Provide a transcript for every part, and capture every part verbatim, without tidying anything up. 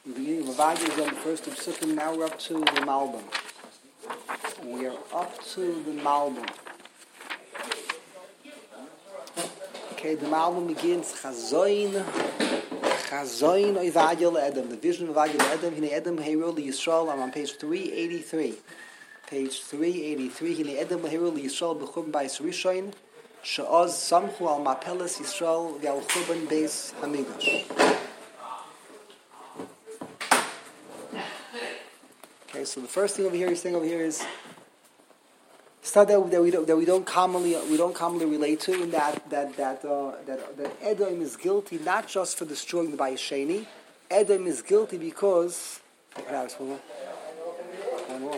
The beginning of Avagya is on the first of Sukkim. Now we're up to the Malbim. We are up to the Malbim. Okay, the Malbim begins Chazoin, Chazoin Avagya LeEdom. The vision of Avagya LeEdom. Hine Edom Heiro LeYisrael. I'm on page three eighty-three. Page three eighty-three. Hine Edom Heiro LeYisrael b'churban Bayis Rishon. She'oz samchu al mapelas Yisrael v'al churban Beis Hamikdash. Okay, so the first thing over here he's saying over here is stuff that, that we don't that we don't commonly we don't commonly relate to, and that that that uh, that that Edom is guilty not just for destroying the Bayis Sheni. Edom is guilty because what else? One more. One more.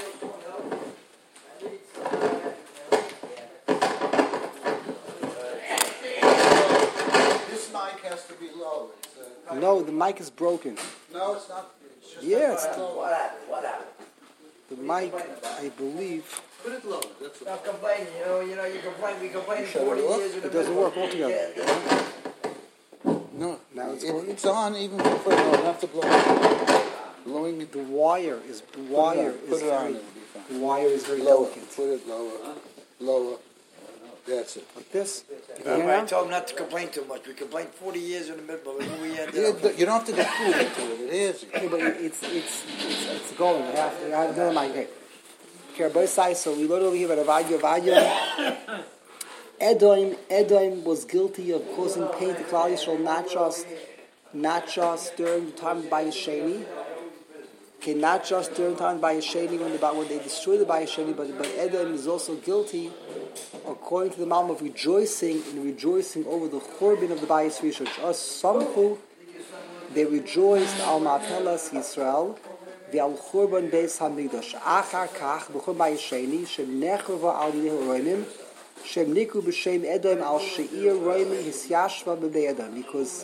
This mic has to be low. It's, uh, No, the mic is broken. no, it's not. It's just Yeah, it's what happened? What happened? the mic. I believe Put it low. That's what. Stop complaining, you know, you know, you complain, we complain forty years. in the it doesn't middle. work altogether. Yeah, No, Now it's it, going? it's on even before. No, you have to blow. Blowing it. The wire is the wire Put is it on. very It'll be fine. the wire is very Lower. delicate. Put it lower. Lower. That's it. Like this. You yeah. can hear I now? told him not to complain too much. We complained forty years in the middle, but we ended Yeah, up. but you don't have to get too into it. It is. Okay, but it- it's it's it's it's going. You have to. I have another mic here. Okay, both sides. So we learned over here about Avagya. Avagya. Edom Edom was guilty of causing pain to Klal Yisrael, not just not just during the time of Bayis Sheni. Okay, not just during the time of Bayis Sheni when the when they destroyed the Bayis Sheni, but but Edom is also guilty, according to the Malm, of rejoicing and rejoicing over the Churban of the Bayis Rishon. Us Samchu, they rejoiced al Mapelas Yisrael, v'al Churban Beis Hamikdash. Achar kach b'churban Bayis Sheni shenechava al yidei Roimim shem niku b'shem Edom al she'ir Roimim hisyashva b'bnei Edom, because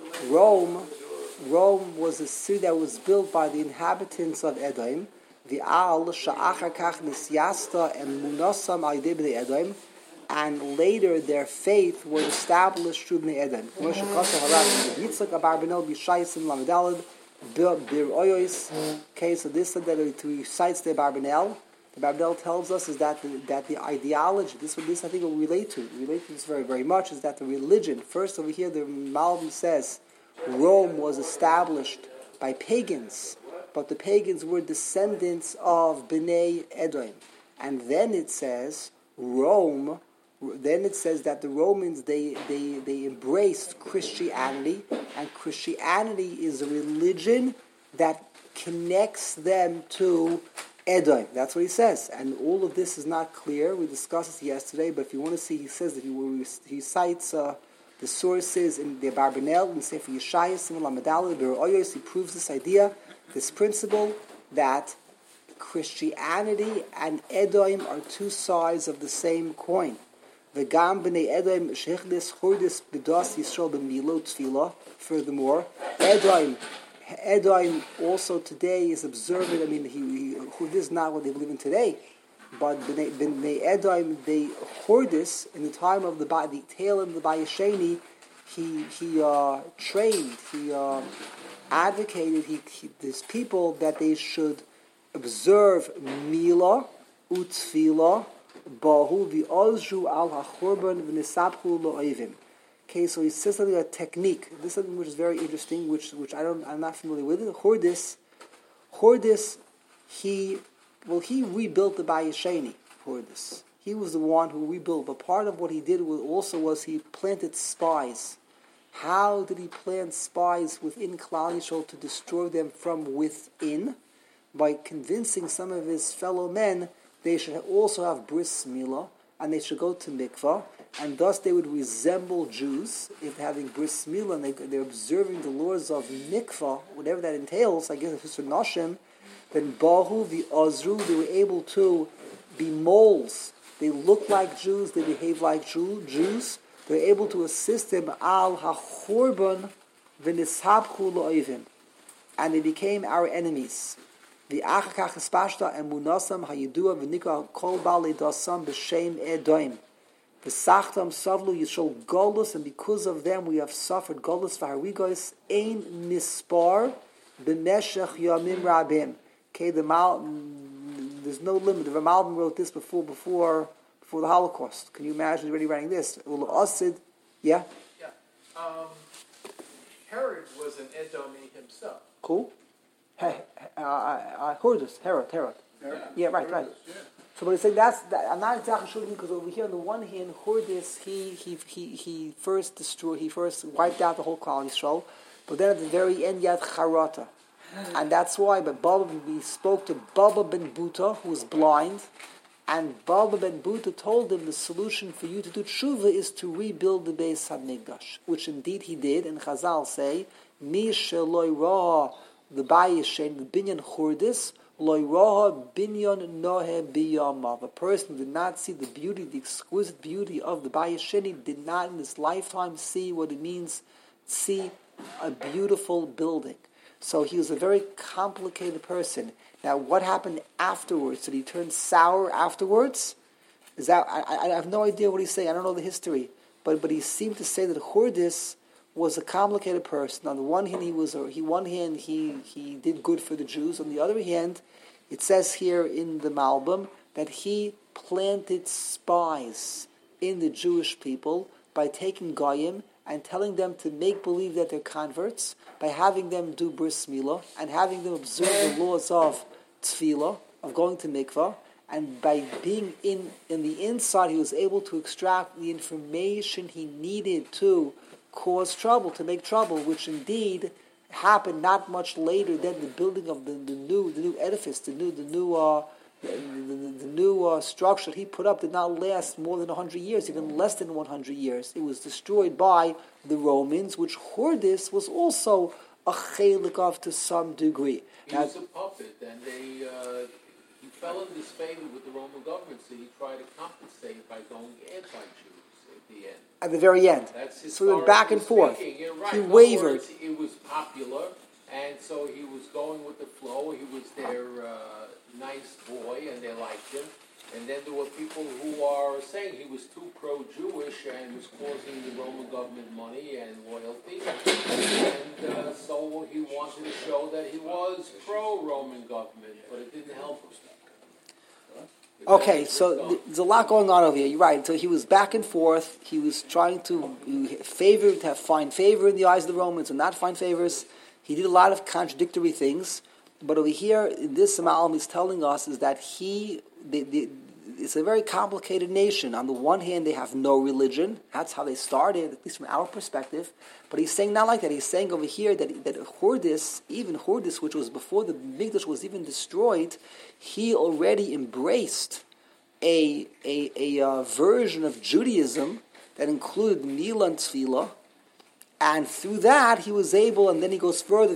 Rome. Rome was a city that was built by the inhabitants of Edom. The Al Sha'achar Kach Nisyasta and Munasam Al Yidei Bnei Edom, and later their faith was established through Bnei Edom. Moshe Kosher Harav Yitzchak Abarbanel B'Shaisim Lamadalad Bir Oyois. Okay, so this is that it recites the Abarbanel. The Abarbanel tells us is that the, that the ideology, this this I think will relate to, relate to this very very much, is that the religion. First over here, the Malbim says Rome was established by pagans, but the pagans were descendants of Bnei Edom. And then it says Rome, then it says that the Romans, they, they, they embraced Christianity, and Christianity is a religion that connects them to Edom. That's what he says. And all of this is not clear. We discussed this yesterday, but if you want to see, he says that he, he cites Uh, the sources in the Abarbanel, in Sefer Yeshaya, Simon Lamadal, the Oyos, he proves this idea, this principle, that Christianity and Edom are two sides of the same coin. V'gam b'nei Edom shechlis chordis b'das Yisrael b'milo tefillah. Furthermore, Edom, Edom also today is observant. I mean, he, he who this is not what they believe in today. But Bnei, Bnei Edom, they Chordis, in the time of the the tail end of the Bayis Sheni, he he uh, trained, he uh, advocated, he, he these people that they should observe Mila Utfila Bahu v'Ozru al HaChurban v'Nisabchu Lo'evim. Okay, so he says something a technique. This is something which is very interesting, which which I don't I'm not familiar with. Chordis, Chordis, he. Well, he rebuilt the Bayis Sheni for this. He was the one who rebuilt, but part of what he did was also was he planted spies. How did he plant spies within Klal Yisrael to destroy them from within? By convincing some of his fellow men they should also have bris milah, and they should go to mikvah, and thus they would resemble Jews if having bris milah, and they, they're observing the laws of mikvah, whatever that entails. I guess it's for Nashim. Then Bahu v'Ozru, they were able to be moles. They look like Jews, they behave like Jew, Jews. They were able to assist them al hachurban v'nishabchu lo'evim, and they became our enemies. V'achakach espashta and munasam hayidua v'nikah kol bali dasam b'shem Edom. V'sachtam savlu Yisrael golus, and because of them we have suffered golus v'harigos ein mispar b'meshach yamim rabim. Okay, the Mal, there's no limit. The Malbim wrote this before, before, before the Holocaust. Can you imagine already writing this? Asid, yeah. Yeah. Um, Herod was an Edomi himself. Cool. Hey, uh, uh, Hordus, Herod, Herod. Yeah, yeah right, right. Yeah. So, but it's like that's. That, I'm not exactly sure because over here on the one hand, Hordus, he he he he first destroyed, he first wiped out the whole Klal Yisrael, but then at the very end, you had Charata, and that's why. But Baba, we spoke to Baba ben Buta, who was blind, and Baba ben Buta told him the solution for you to do tshuva is to rebuild the Beis Hamikdash, which indeed he did. And Chazal say, Mi sheloi ra the Bayishen the binyan Hordus. A person who did not see the beauty, the exquisite beauty of the Bayis Sheni, did not in his lifetime see what it means, see a beautiful building. So he was a very complicated person. Now, what happened afterwards? Did he turn sour afterwards? Is that I, I have no idea what he's saying. I don't know the history, but but he seemed to say that Hordus was a complicated person. On the one hand, he was he one hand he he did good for the Jews. On the other hand, it says here in the Malbim that he planted spies in the Jewish people by taking goyim and telling them to make believe that they're converts, by having them do bris milah and having them observe the laws of tefillah, of going to mikvah, and by being in in the inside, he was able to extract the information he needed to cause trouble, to make trouble, which indeed happened not much later than the building of the, the new the new edifice, the new the new uh, the, the, the new uh, structure he put up did not last more than a hundred years, even less than one hundred years. It was destroyed by the Romans, which Hordus was also a chelik of to some degree. He now, was a puppet, and they uh, he fell in disfavor with the Roman government, so he tried to compensate by going anti-Jews at the end. At the very end. So we went back and forth. Yeah, right. He wavered. Words, it was popular, and so he was going with the flow. He was their uh, nice boy, and they liked him. And then there were people who are saying he was too pro-Jewish and was causing the Roman government money and loyalty. And uh, so he wanted to show that he was pro-Roman government, but it didn't help him. Okay, so there's a lot going on over here. You're right. So he was back and forth. He was trying to favor, to have find favor in the eyes of the Romans and not find favors. He did a lot of contradictory things. But over here, in this Malbim is telling us is that he, they, they, it's a very complicated nation. On the one hand, they have no religion. That's how they started, at least from our perspective. But he's saying not like that. He's saying over here that that Hordus, even Hordus, which was before the Mikdash was even destroyed, he already embraced a a, a uh, version of Judaism that included Milah and Tefillah. And through that, he was able, and then he goes further,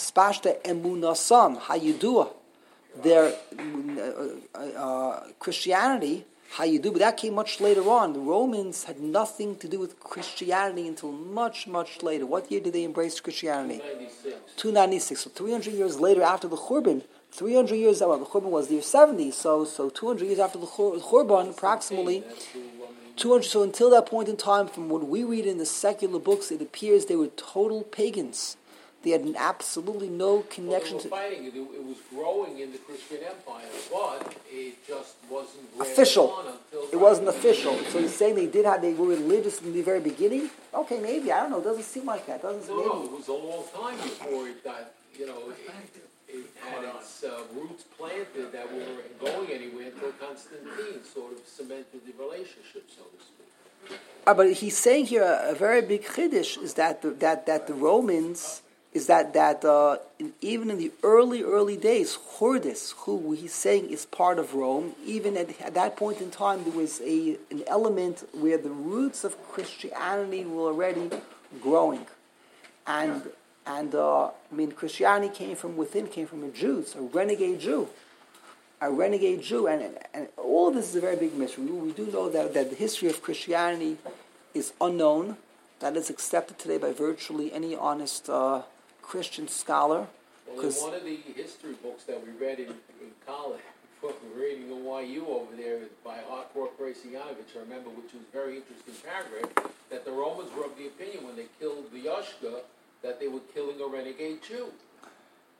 emunasam, their uh, uh, Christianity, Hayudu, but that came much later on. The Romans had nothing to do with Christianity until much, much later. What year did they embrace Christianity? two ninety-six. So three hundred years later after the Churban, three hundred years, well, the Churban was the year seventy, so so two hundred years after the Churban, approximately, two hundred, so until that point in time, from what we read in the secular books, it appears they were total pagans. They had absolutely no connection well, they were to... fighting it. It was growing in the Christian Empire, but it just wasn't official. On until it wasn't official. So he's saying they did have, they were religious in the very beginning? Okay, maybe. I don't know. It doesn't seem like that. It doesn't no, maybe. no, it was a long time before it got, you know, it, it had its uh, roots planted that weren't going anywhere until Constantine sort of cemented the relationship, so to speak. Uh, but he's saying here a, a very big chiddush is that the, that that the Romans is that that uh, in, even in the early early days, Hordus, who he's saying is part of Rome, even at, at that point in time, there was a an element where the roots of Christianity were already growing, and and uh, I mean Christianity came from within, came from a Jew, a renegade Jew. A renegade Jew, and, and, and all of this is a very big mystery. We, we do know that, that the history of Christianity is unknown. That is accepted today by virtually any honest uh, Christian scholar. Well, in one of the history books that we read in, in college, we were reading in Y U over there by Arkor Krasianovich, I remember, which was a very interesting paragraph, that the Romans were of the opinion when they killed the Yashka that they were killing a renegade Jew.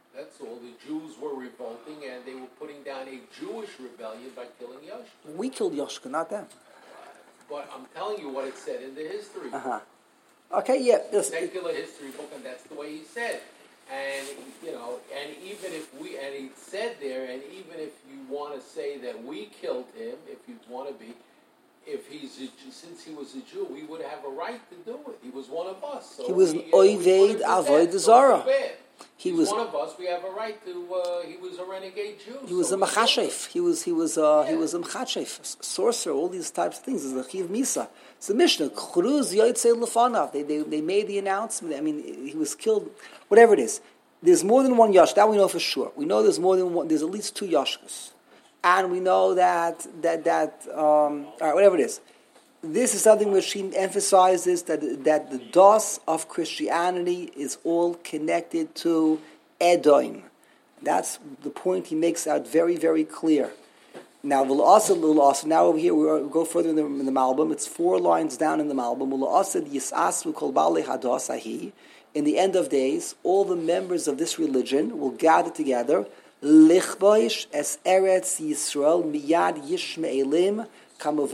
That's all. The Jews were revolting, and they were putting down a Jewish rebellion by killing Yoshka. We killed Yoshka, not them. But I'm telling you what it said in the history book. Uh-huh. Okay, yeah. This, Secular history book, and that's the way he said. And, you know, and even if we, and he said there, and even if you want to say that we killed him, if you want to be, if he's a, Jew- since he was a Jew, we would have a right to do it. He was one of us. So He was we, an you know, we Oived put him to Avodah death, Zarah. so too bad. He He's was- one of us. We have a right to. Uh, he was a renegade Jew. he was so a we killed him. machashef. He was he was uh, he Yeah. was a machashef, sorcerer. All these types of things. It's the chiv misa. It's the Mishnah. Chruz yotzei lefanav. They they they made the announcement. I mean, he was killed. Whatever it is, there's more than one Yosh. That we know for sure. We know there's more than one. There's at least two Yoshkas, and we know that that that um, all right, whatever it is. This is something which he emphasizes that that the dos of Christianity is all connected to Edom. That's the point he makes out very, very clear. Now, the also, the also. Now over here, we go further in the, in the Malbim. It's four lines down in the Malbim. In the end of days, all the members of this religion will gather together. Lichboish es Eretz Yisrael miyad yishmeelim. So the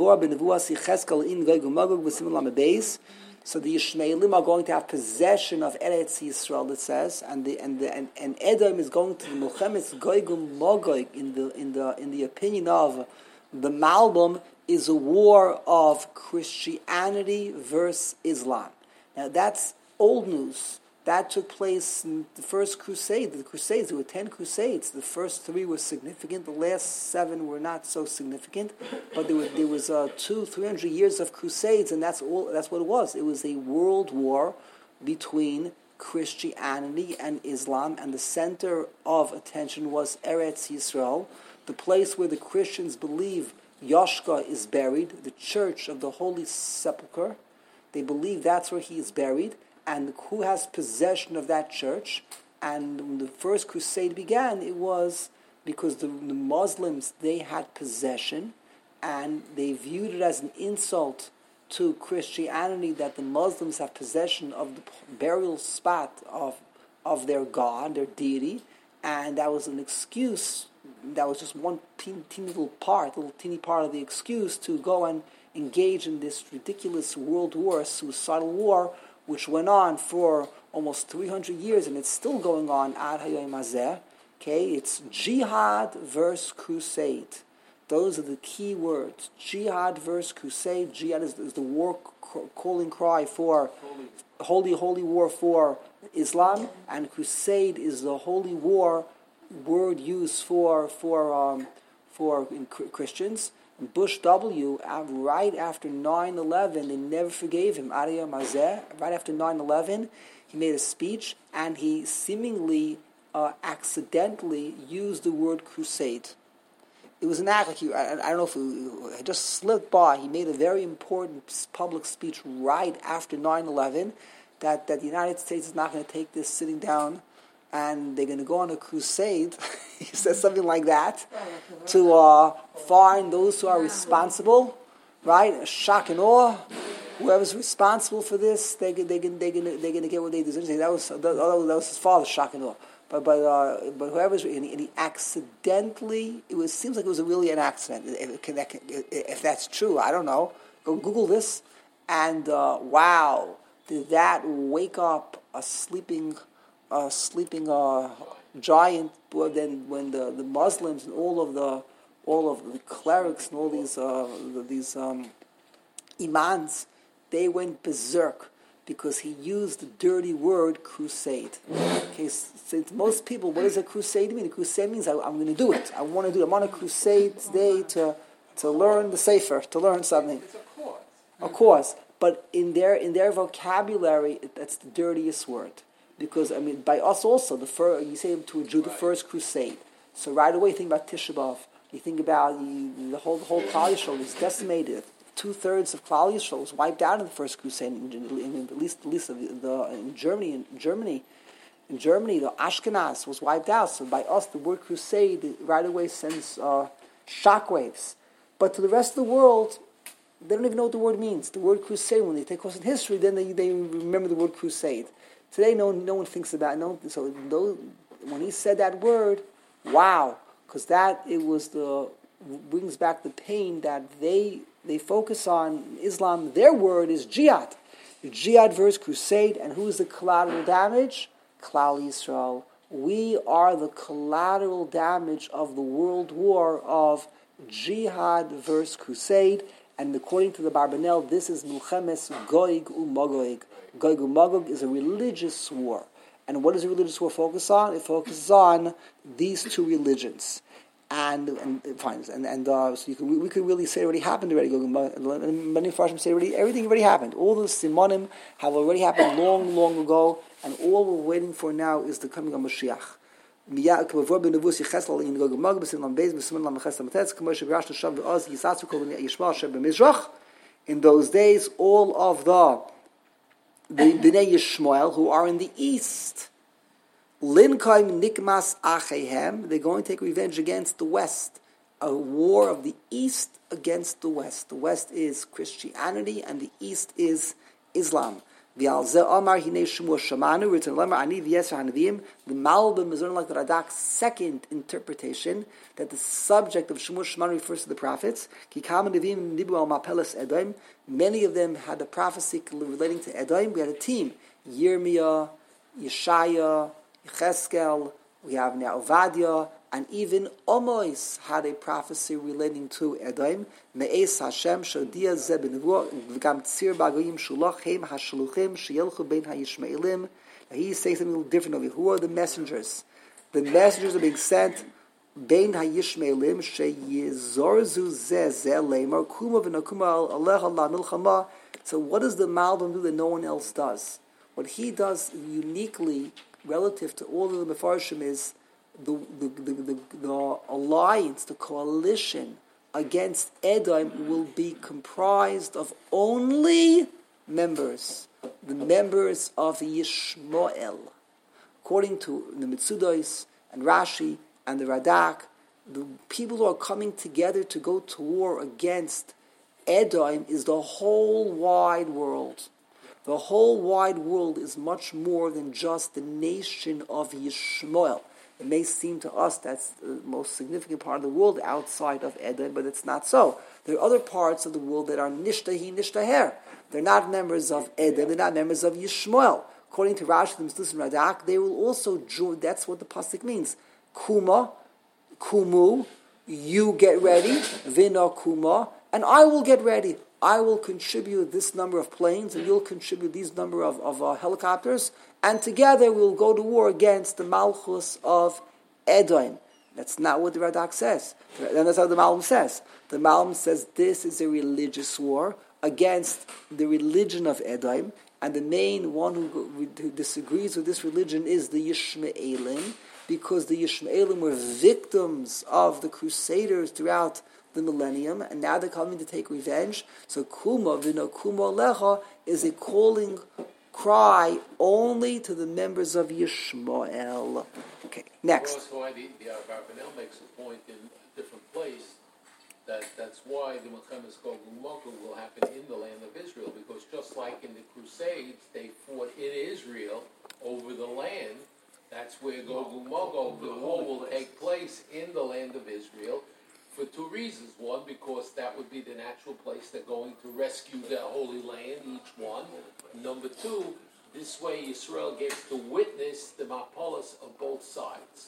Yishmaelim are going to have possession of Eretz Yisrael, it says, and the and the and, and Edom is going to the Milchemes Goygum Mogoy. In the in the in the opinion of the Malbim, is a war of Christianity versus Islam. Now that's old news. That took place in the first crusade. The crusades, there were ten crusades. The first three were significant. The last seven were not so significant. But there was, there was uh, two, three hundred years of crusades, and that's all. That's what it was. It was a world war between Christianity and Islam, and the center of attention was Eretz Yisrael, the place where the Christians believe Yoshka is buried, the church of the Holy Sepulchre. They believe that's where he is buried. And who has possession of that church? And when the first crusade began, it was because the, the Muslims, they had possession, and they viewed it as an insult to Christianity that the Muslims have possession of the burial spot of of their god, their deity, and that was an excuse. That was just one teeny, teeny little part, little teeny part of the excuse to go and engage in this ridiculous world war, suicidal war, which went on for almost three hundred years, and it's still going on ad hayom hazeh. Okay, it's jihad versus crusade. Those are the key words. Jihad versus crusade. Jihad is, is the war calling cry for holy, holy war for Islam, and crusade is the holy war word used for for um, for in Christians. Bush W, right after nine eleven, they never forgave him. Ariyah Mazeh, right after nine eleven, he made a speech, and he seemingly uh, accidentally used the word crusade. It was an act, like he, I, I don't know if it, it just slipped by. He made a very important public speech right after nine eleven that, that the United States is not going to take this sitting down and they're going to go on a crusade. He says something like that, to uh, find those who are responsible, right? Shock and awe. Whoever's responsible for this, they they they they're going they're going to get what they deserve. That was that was his father, shock and awe. But but uh, but whoever's and he, and he accidentally, it was seems like it was a really an accident. If, if, if that's true, I don't know. Go Google this, and uh, wow, did that wake up a sleeping? Uh, sleeping uh, giant. But then, when the, the Muslims and all of the all of the clerics and all these uh, these um, imams, they went berserk because he used the dirty word crusade. Okay, so to most people, what does a crusade mean? A crusade means I, I'm going to do it. I want to do it. I'm on a crusade today to to learn the Sefer, to learn something. It's a course. Of course, but in their in their vocabulary, that's the dirtiest word. Because, I mean, by us also, the first, you say to a Jew, the Right. first crusade. So right away you think about Tisha B'Av. You think about the, the whole the whole Klal Yisrael was decimated. Two-thirds of Klal Yisrael was wiped out in the first crusade, in, in, in, at least, at least of the, in Germany. In Germany, in Germany, the Ashkenaz was wiped out. So by us, the word crusade right away sends uh, shockwaves. But to the rest of the world, they don't even know what the word means. The word crusade, when they take course in history, then they, they remember the word crusade. Today, no no one thinks about it. No, so those, when he said that word, wow, because that it was the brings back the pain that they they focus on Islam. Their word is jihad, the jihad versus crusade, and who is the collateral damage? Klal Yisrael. We are the collateral damage of the world war of jihad versus crusade, and according to the Barbanel, this is Milchemes Goig u'Magog. Goig u'Magog is a religious war. And what does a religious war focus on? It focuses on these two religions. And and fine, and and uh, so you can, we, we could really say it already happened already. Many Farshim say already everything already happened. All the simonim have already happened long, long ago, and all we're waiting for now is the coming of Mashiach. In those days, all of the the Bnei Yishmael who are in the east, Linkaim Nikmas Achehem, they're going to take revenge against the west. A war of the east against the west. The west is Christianity and the east is Islam. The Malbim is only like the Radak's second interpretation that the subject of Shemur Shemanu refers to the prophets. Many of them had a prophecy relating to Edom. We had a team: Yirmiyah, Yeshaya, Yecheskel. We have now Ovadia, and even Omois had a prophecy relating to Edom. Me'es Hashem shodia ze b'nevuah v'gam tzir b'agoyim shulach hem hashluchim sheyelchu bein hayishmaelim. He says something a little different over here. Who are the messengers? The messengers are being sent bein hayishmaelim sheyizorzu ze ze leimar kuma v'nakuma alecha la milchama. So what does the Malbim do that no one else does? What he does uniquely relative to all of the Mefarshim is the the, the, the the alliance, the coalition against Edom will be comprised of only members, the members of Yishmael. According to the Mitzudos and Rashi and the Radak, the people who are coming together to go to war against Edom is the whole wide world. The whole wide world is much more than just the nation of Yishmael. It may seem to us that's the most significant part of the world outside of Edom, but it's not so. There are other parts of the world that are nishtahi, nishtaher. They're not members of Edom, they're not members of Yishmael. According to Rashi, the Mitzudos and Radak, they will also join, that's what the pasuk means. Kuma, kumu, you get ready, vina kuma, and I will get ready. I will contribute this number of planes, and you'll contribute these number of, of uh, helicopters, and together we'll go to war against the Malchus of Edom. That's not what the Radak says. And that's how the Malbim says. The Malbim says this is a religious war against the religion of Edom, and the main one who, who disagrees with this religion is the Yishmaelim, because the Yishmaelim were victims of the Crusaders throughout the millennium, and now they're coming to take revenge. So Kuma v'no Kuma lecha is a calling cry only to the members of Yishmael. Okay, next. That's why the, the Abarbanel makes a point in a different place that that's why the Milchemes Gog u'Magog will happen in the land of Israel, because just like in the Crusades, they fought in Israel over the land. That's where Gog u'Magog, the war will take place in the land of Israel. For two reasons. One, because that would be the natural place they're going to rescue their holy land, each one. Number two, this way Israel gets to witness the mapolos of both sides.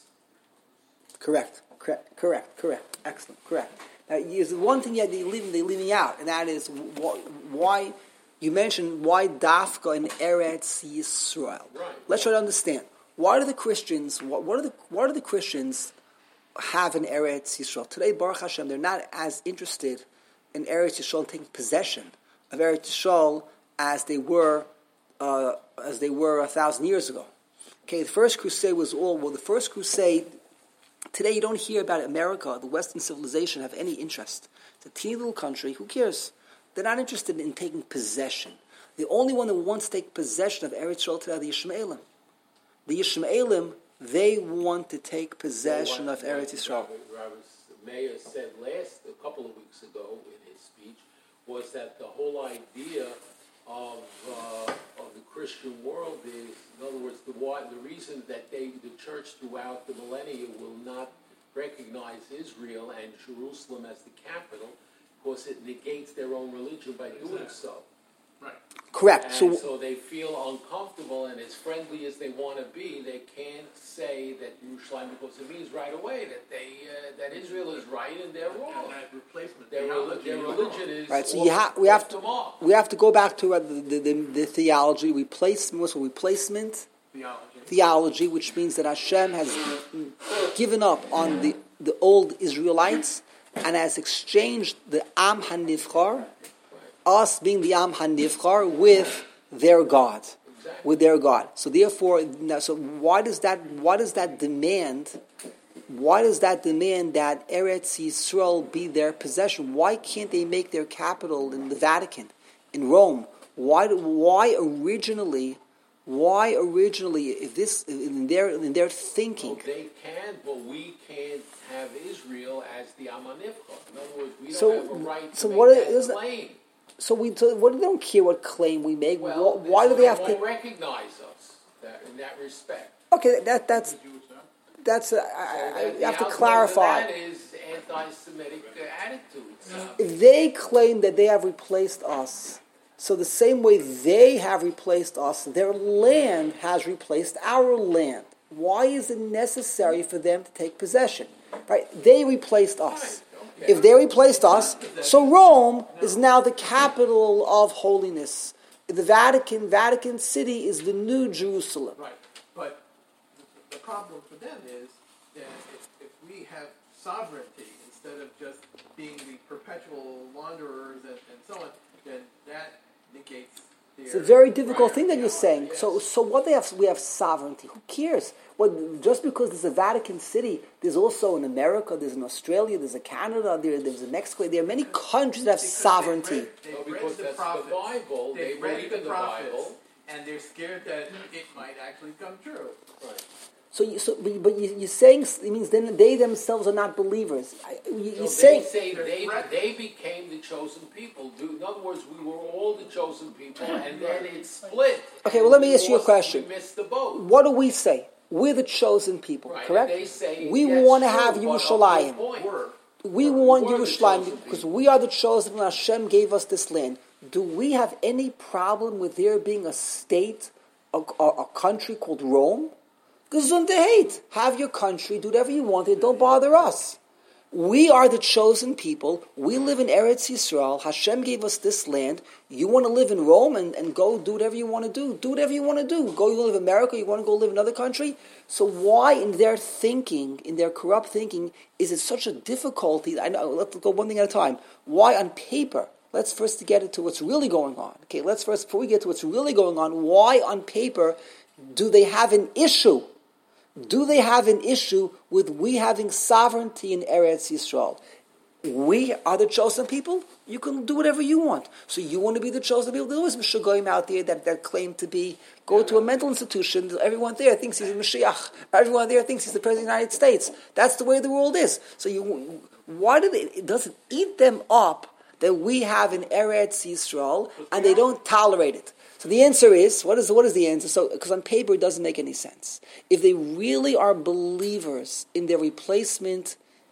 Correct, correct, correct, correct. Excellent, correct. Now, there's one thing yet they're leaving, they're leaving out, and that is why, you mentioned why Dafka in Eretz Yisrael. Right. Let's try to understand. Why do the Christians, what, what are the, why do the Christians have in Eretz Yisrael? Today, Baruch Hashem, they're not as interested in Eretz Yisrael taking possession of Eretz Yisrael as they were uh, as they were a thousand years ago. Okay, the first crusade was all well. The first crusade. Today, you don't hear about America, the Western civilization, have any interest. It's a teeny little country. Who cares? They're not interested in taking possession. The only one that wants to take possession of Eretz Yisrael today are the Yishmaelim. The Yishmaelim, they want to take possession What, of Eretz Yisrael. Rabbi Meir said last, a couple of weeks ago in his speech, was that the whole idea of uh, of the Christian world is, in other words, the why, the reason that they, the church throughout the millennia, will not recognize Israel and Jerusalem as the capital, because it negates their own religion by doing so. Right. Correct. And So, so they feel uncomfortable, and as friendly as they want to be, they can't say that Yerushalayim, because it means right away that they uh, that Israel is right and they're wrong. And that replacement Their, theology their is religion wrong. is right. So off- you ha- we have off to the mark. we have to go back to uh, the, the, the, the theology replacement. What's replacement Theology. theology, which means that Hashem has given up on the the old Israelites and has exchanged the Am HaNivchar, us being the Am HaNivchar, with their God, with their God. So therefore, now, so why does that? Why does that demand? Why does that demand that Eretz Yisrael be their possession? Why can't they make their capital in the Vatican, in Rome? Why? Why originally? Why originally? If this in their in their thinking. Well, they can, but we can't have Israel as the Am HaNivchar. In other words, we don't So- have a right to so make what that is that- claim. So we so what they don't care what claim we make. Well, why, why do so they have won't to? recognize us that, in that respect? Okay, that that's that's uh, I, So I, that I the have to outgrowth of clarify. That is anti-Semitic uh, attitudes. Uh, They claim that they have replaced us. So the same way they have replaced us, their land has replaced our land. Why is it necessary for them to take possession? Right? They replaced us. If they replaced us, so Rome is now the capital of holiness. The Vatican, Vatican City is the new Jerusalem. Right. But the, the problem for them is that if, if we have sovereignty instead of just being the perpetual wanderers and, and so on, then that negates their... It's a very difficult right, thing that you're saying. yes. So, so what they have? We have sovereignty. Who cares? Well, just because there's a Vatican City, there's also in America, there's in Australia, there's a Canada, there, there's in Mexico. There are many countries that have Because sovereignty. They've Well, read, they've because read the that's the prophets. Bible. They've They read believe the in the prophets, Bible. and they're scared that it might actually come true. Right. So, you, so but, but you, you're saying it means then they themselves are not believers. I- You, No, you're they saying say They're they, threatened. they became the chosen people. In other words, we were all the chosen people, and then it split. Okay, well, let me We ask you a lost- question. We missed the boat. what do we say? We're the chosen people, Right, correct? and they say, we yes, want to true, have but up to a Yerushalayim. point. Word. We We're- want we're the Yerushalayim chosen because people. we are the chosen people. Hashem gave us this land. Do we have any problem with there being a state, a, a, a country called Rome? Gesundheit. hate. Have your country, do whatever you want. Don't bother us. We are the chosen people. We live in Eretz Yisrael. Hashem gave us this land. You want to live in Rome and, and go do whatever you want to do. Do whatever you want to do. Go, you want to live in America, you want to go live in another country. So why in their thinking, in their corrupt thinking, is it such a difficulty? I know, let's go one thing at a time. Why on paper? Let's first get into what's really going on. Okay, let's first, before we get to what's really going on, why on paper do they have an issue? Do they have an issue with we having sovereignty in Eretz Yisrael? We are the chosen people. You can do whatever you want. So you want to be the chosen people. There's always Meshuggahim out there that, that claim to be, go to a mental institution. Everyone there thinks he's a Mashiach. Everyone there thinks he's the President of the United States. That's the way the world is. So you, why do they, it doesn't eat them up that we have in Eretz Yisrael and they don't tolerate it? So the answer is, what is what is the answer? So, because on paper it doesn't make any sense. If they really are believers in their replacement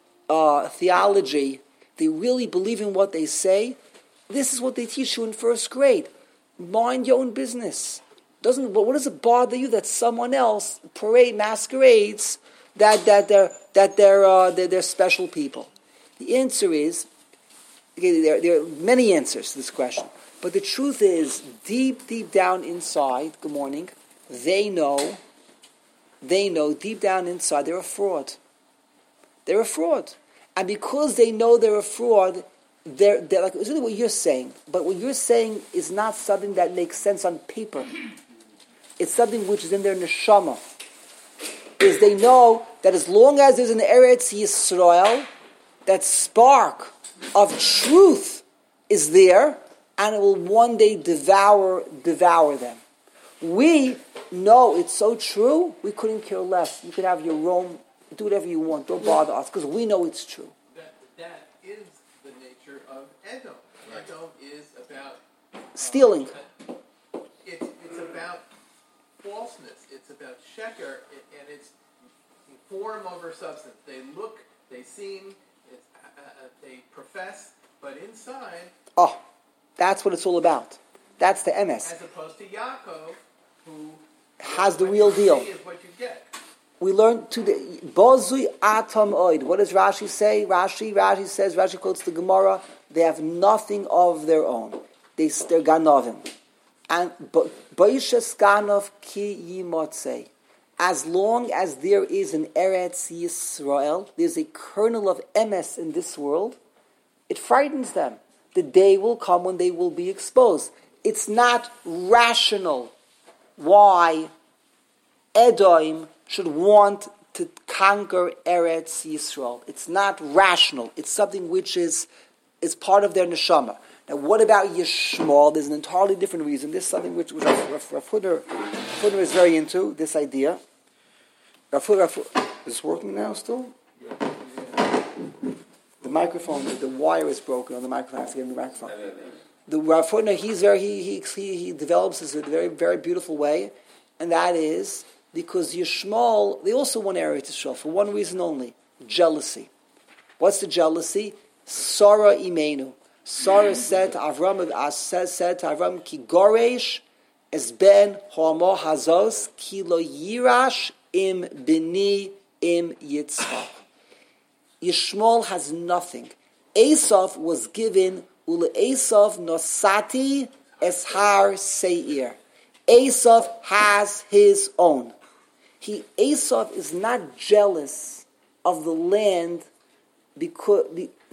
uh, theology, they really believe in what they say, this is what they teach you in first grade. Mind your own business. Doesn't what does it bother you that someone else parade masquerades that that they're that they're uh, they're, they're special people? The answer is, okay, there, there are many answers to this question. But the truth is, deep, deep down inside, good morning, they know, they know deep down inside they're a fraud. They're a fraud. And because they know they're a fraud, they're, they're like, isn't it what you're saying? But what you're saying is not something that makes sense on paper. It's something which is in their neshama. Is they know that as long as there's an Eretz Yisrael, that spark of truth is there, and it will one day devour devour them. We know it's so true, we couldn't care less. You could have your Rome, do whatever you want, don't bother us, because we know it's true. That, that is the nature of Edom. Edom is about... Stealing. Uh, about falseness. It's about sheker, and it's form over substance. They look, they seem, it's, uh, uh, they profess, but inside. Oh, that's what it's all about. That's the M S. As opposed to Yaakov, who has the real deal. Is what you get. We learned to the Bozui Atam Oid. What does Rashi say? Rashi, Rashi says, Rashi quotes the Gemara, they have nothing of their own. They, they're Ganovim. And Boishes Ganov Ki Yimotzei. As long as there is an Eretz Yisrael, there's a kernel of M S in this world, it frightens them. The day will come when they will be exposed. It's not rational why Edom should want to conquer Eretz Yisrael. It's not rational. It's something which is, is part of their neshama. Now, what about Yishmael? There's an entirely different reason. This is something which, which Rav Hutner is very into, this idea. Rav Hutner, is this working now still? Yeah. The microphone, the, the wire is broken on the microphone. I have to get a new microphone. The Rav Hutner, he's very, he, he, he, he develops this in a very, very beautiful way, and that is because Yishmael, they also want Eretz Yisrael for one reason only, jealousy. What's the jealousy? Sarah Imenu. Sarah said to Avram, said, said to Avram, Ki goresh es ben homo hazos ki lo yirash im bini im Yitzchak. Yishmael has nothing. Esav was given ule Esav nosati es har seir. Esav has his own. He Esav is not jealous of the land because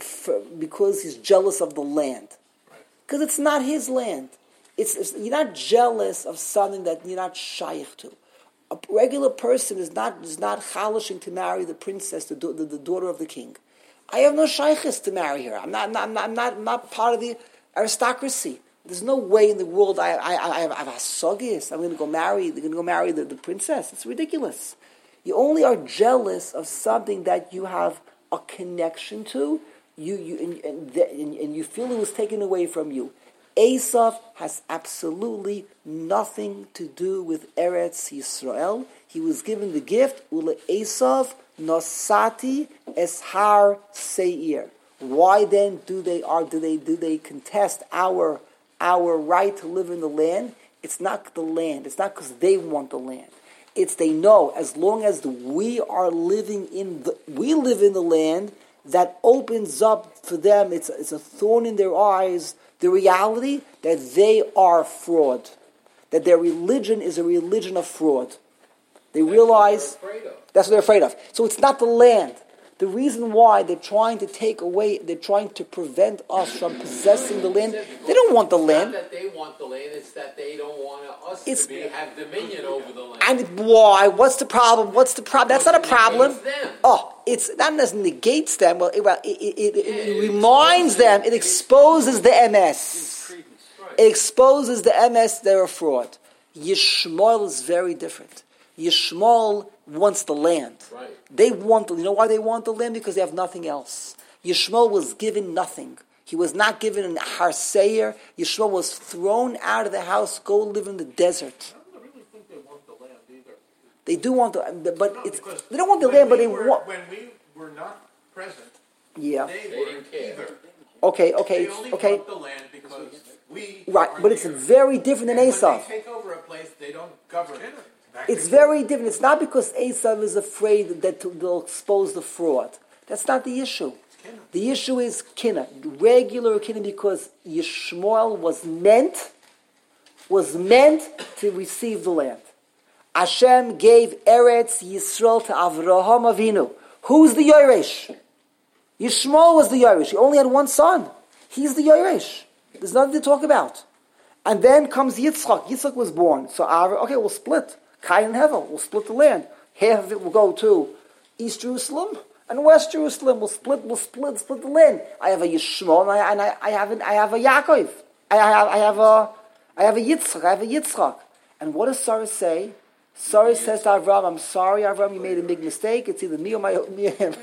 because he's jealous of the land, because it's not his land. It's, it's you're not jealous of something that you're not shaykh to. A regular person is not is not chalishing to marry the princess, the, the, the daughter of the king. I have no shaykhs to marry her. I'm not, I'm not, I'm not, I'm not, I'm not part of the aristocracy. There's no way in the world I, I, I, I have, I have a sogis. I'm going to go marry. They're going to go marry the, the princess. It's ridiculous. You only are jealous of something that you have a connection to. You, you, and, and, and, and you feel it was taken away from you. Esav has absolutely nothing to do with Eretz Yisrael. He was given the gift, Ule Esav nosati es har seir. Why then do they are do they do they contest our our right to live in the land? It's not the land. It's not because they want the land. It's they know as long as the, we are living in the we live in the land, that opens up for them. It's it's a thorn in their eyes. The reality that they are fraud, that their religion is a religion of fraud. They that's realize what that's what they're afraid of. So it's not the land. The reason why they're trying to take away, they're trying to prevent us from possessing the land. They don't want the land. Not that they want the land, it's that they don't want us it's, to be, have dominion over the land. And why? What's the problem? What's the problem? That's not a problem. Them. Oh, it's not as negates them. Well, it, well, it, it, it, yeah, it, it reminds them. It exposes the M S. Right. It exposes the M S. They're a fraud. Yishmael is very different. Yishmael wants the land. Right. They want the, you know why they want the land? Because they have nothing else. Yishmael was given nothing. He was not given an har seir. Yishmael was thrown out of the house, go live in the desert. I don't really think they want the land either. They do want the, but No, it's because they don't want the when land, but we they were, want. When we were not present, Yeah. they, They weren't didn't care. either. Okay. Okay. They only Okay. want the land because we Right, aren't but it's here. very different than And Esav. when they take over a place, they don't govern it. It's very different. It's not because Esav is afraid that they'll expose the fraud. That's not the issue. The issue is kinna, regular kinna, because Yishmael was meant, was meant to receive the land. Hashem gave Eretz Yisrael to Avraham Avinu. Who's the Yoresh? Yishmael was the Yoresh. He only had one son. He's the Yoresh. There's nothing to talk about. And then comes Yitzchak. Yitzchak was born. So, okay, we'll split. Cain and Hevel, we'll split the land. Half of it will go to East Jerusalem and West Jerusalem. We'll split, we'll split, split the land. I have a Yishmael and I, and I, I have, an, I have a Yaakov. I have, I have a, I have a Yitzchak. I have a Yitzchak. And what does Sarah say? Sarah says to Avram, "I'm sorry, Avram, you made a big mistake. It's either me or my me or him."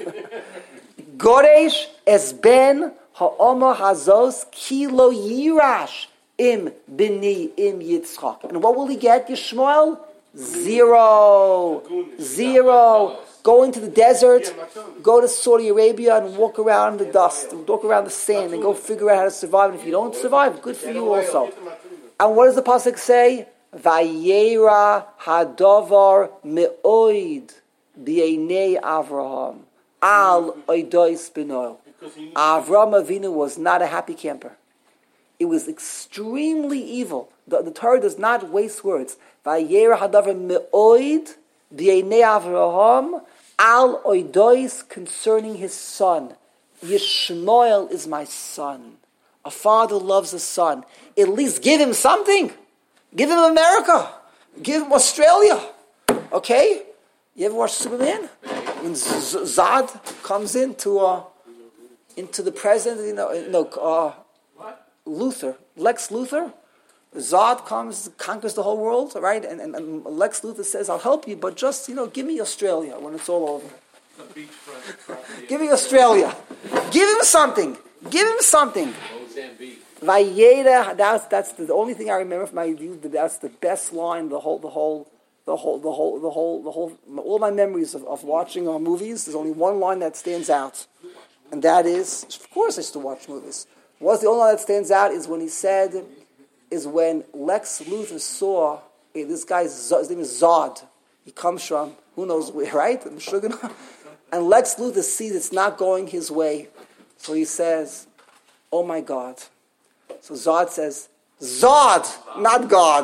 Goresh es ben ha'omer hazos ki lo yirash im bini im Yitzchak. And what will he get, Yishmael? Zero. Zero. Go into the desert, go to Saudi Arabia and walk around the dust, walk around the sand and go figure out how to survive. And if you don't survive, good for you also. And what does the pasuk say? Vayera hadavar me'oid b'einei Avraham al oidois b'noel. Avram Avinu was not a happy camper. It was extremely evil. The, the Torah does not waste words. Vayera hadavar me'oid b'einei Avraham al oidois, concerning his son. Yishmael is my son. A father loves a son. At least give him something. Give him America. Give him Australia. Okay? You ever watch Superman? When Z- Zod comes into uh, into the president, you know, no, uh, Luthor, Lex Luthor. Zod comes, conquers the whole world, right? And, and, and Lex Luthor says, "I'll help you, but just, you know, give me Australia when it's all over. Give me Australia. Give him something. Give him something." Mozambique. Vayera, that's that's the, the only thing I remember from my youth. That's the best line. The whole, the whole, the whole, the whole, the whole, the whole. All my memories of, of watching our movies. There's only one line that stands out, and that is, of course, I used to watch movies. What's the only line that stands out is when he said, is when Lex Luthor saw hey, this guy's his name is Zod. He comes from who knows where, right? And Lex Luthor sees it's not going his way, so he says, "Oh my God." So Zod says, Zod, not God.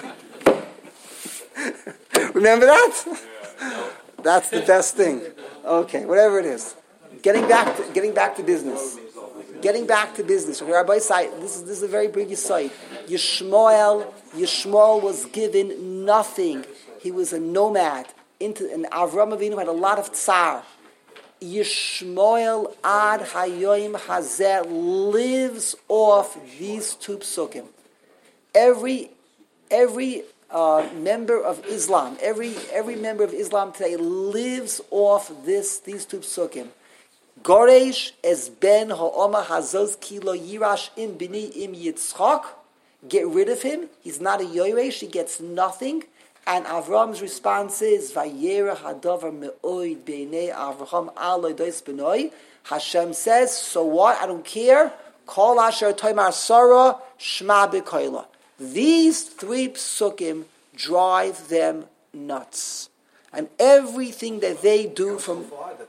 Remember that? That's the best thing. Okay, whatever it is. Getting back to, getting back to business. Getting back to business. Okay, Rabbi Say, this is this is a very big site. Yishmael, Yishmael was given nothing. He was a nomad. Into and Avram Avinu had a lot of tsar. Yishmael ad hayoim hazeh lives off these two psukim. Every every uh, member of Islam, every every member of Islam today lives off this these two psukim. Goresh es ben ha'oma hazos kilo yirash im bini im Yitzchak. Get rid of him. He's not a yoresh. He gets nothing. And Avram's response is, Vayera hadavar me'oid b'nei Avraham al oidos b'noi. Hashem says, so what? I don't care. Kol asher toimar Sarah shma b'koila. These three psukim drive them nuts. And everything that they do from...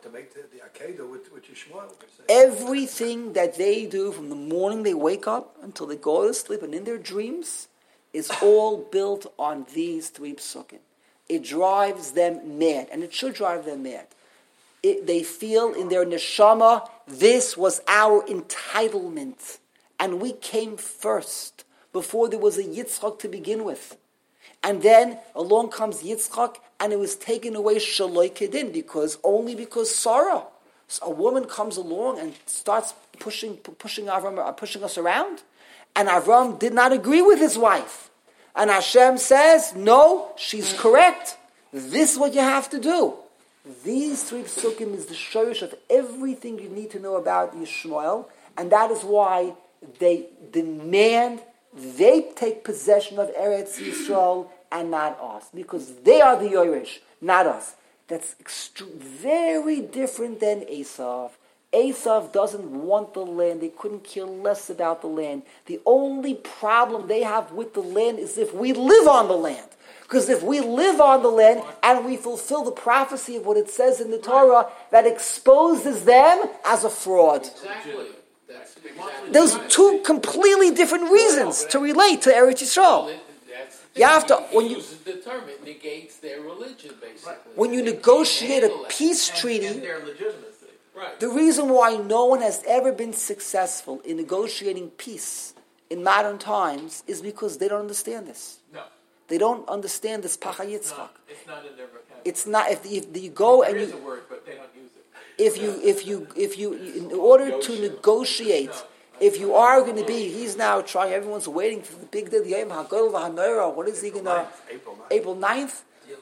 Everything that they do from the morning they wake up until they go to sleep and in their dreams... is all built on these three psukim. It drives them mad, and it should drive them mad. It, they feel in their neshama, this was our entitlement, and we came first, before there was a Yitzchak to begin with. And then along comes Yitzchak, and it was taken away shaloi kedin, because only because Sarah, a woman comes along and starts pushing, pushing Avram, pushing us around. And Avram did not agree with his wife. And Hashem says, no, she's correct. This is what you have to do. These three psukim is the shorish of everything you need to know about Yishmael. And that is why they demand, they take possession of Eretz Yisrael and not us. Because they are the Yoresh, not us. That's extre- very different than Esav. Esav doesn't want the land. They couldn't care less about the land. The only problem they have with the land is if we live on the land. Because if we live on the land and we fulfill the prophecy of what it says in the Torah, that exposes them as a fraud. Exactly. That's exactly There's right. two completely different reasons to relate to Eretz Yisrael. That's the You have to- he when you- uses the term, it negates their religion, basically. When you They negotiate can't a handle it. peace And, treaty, and their legitimacy. Right. the reason why no one has ever been successful in negotiating peace in modern times is because they don't understand this. No, They don't understand this Pacha it's Yitzchak. not, it's not in their vocabulary. It's not if if you go There and is you a word, but they don't use it. if you if you if you in order to negotiate, if you are going to be, he's now trying. Everyone's waiting for the big day, the Yom Hagol v'Hanora. What is he going to? April ninth.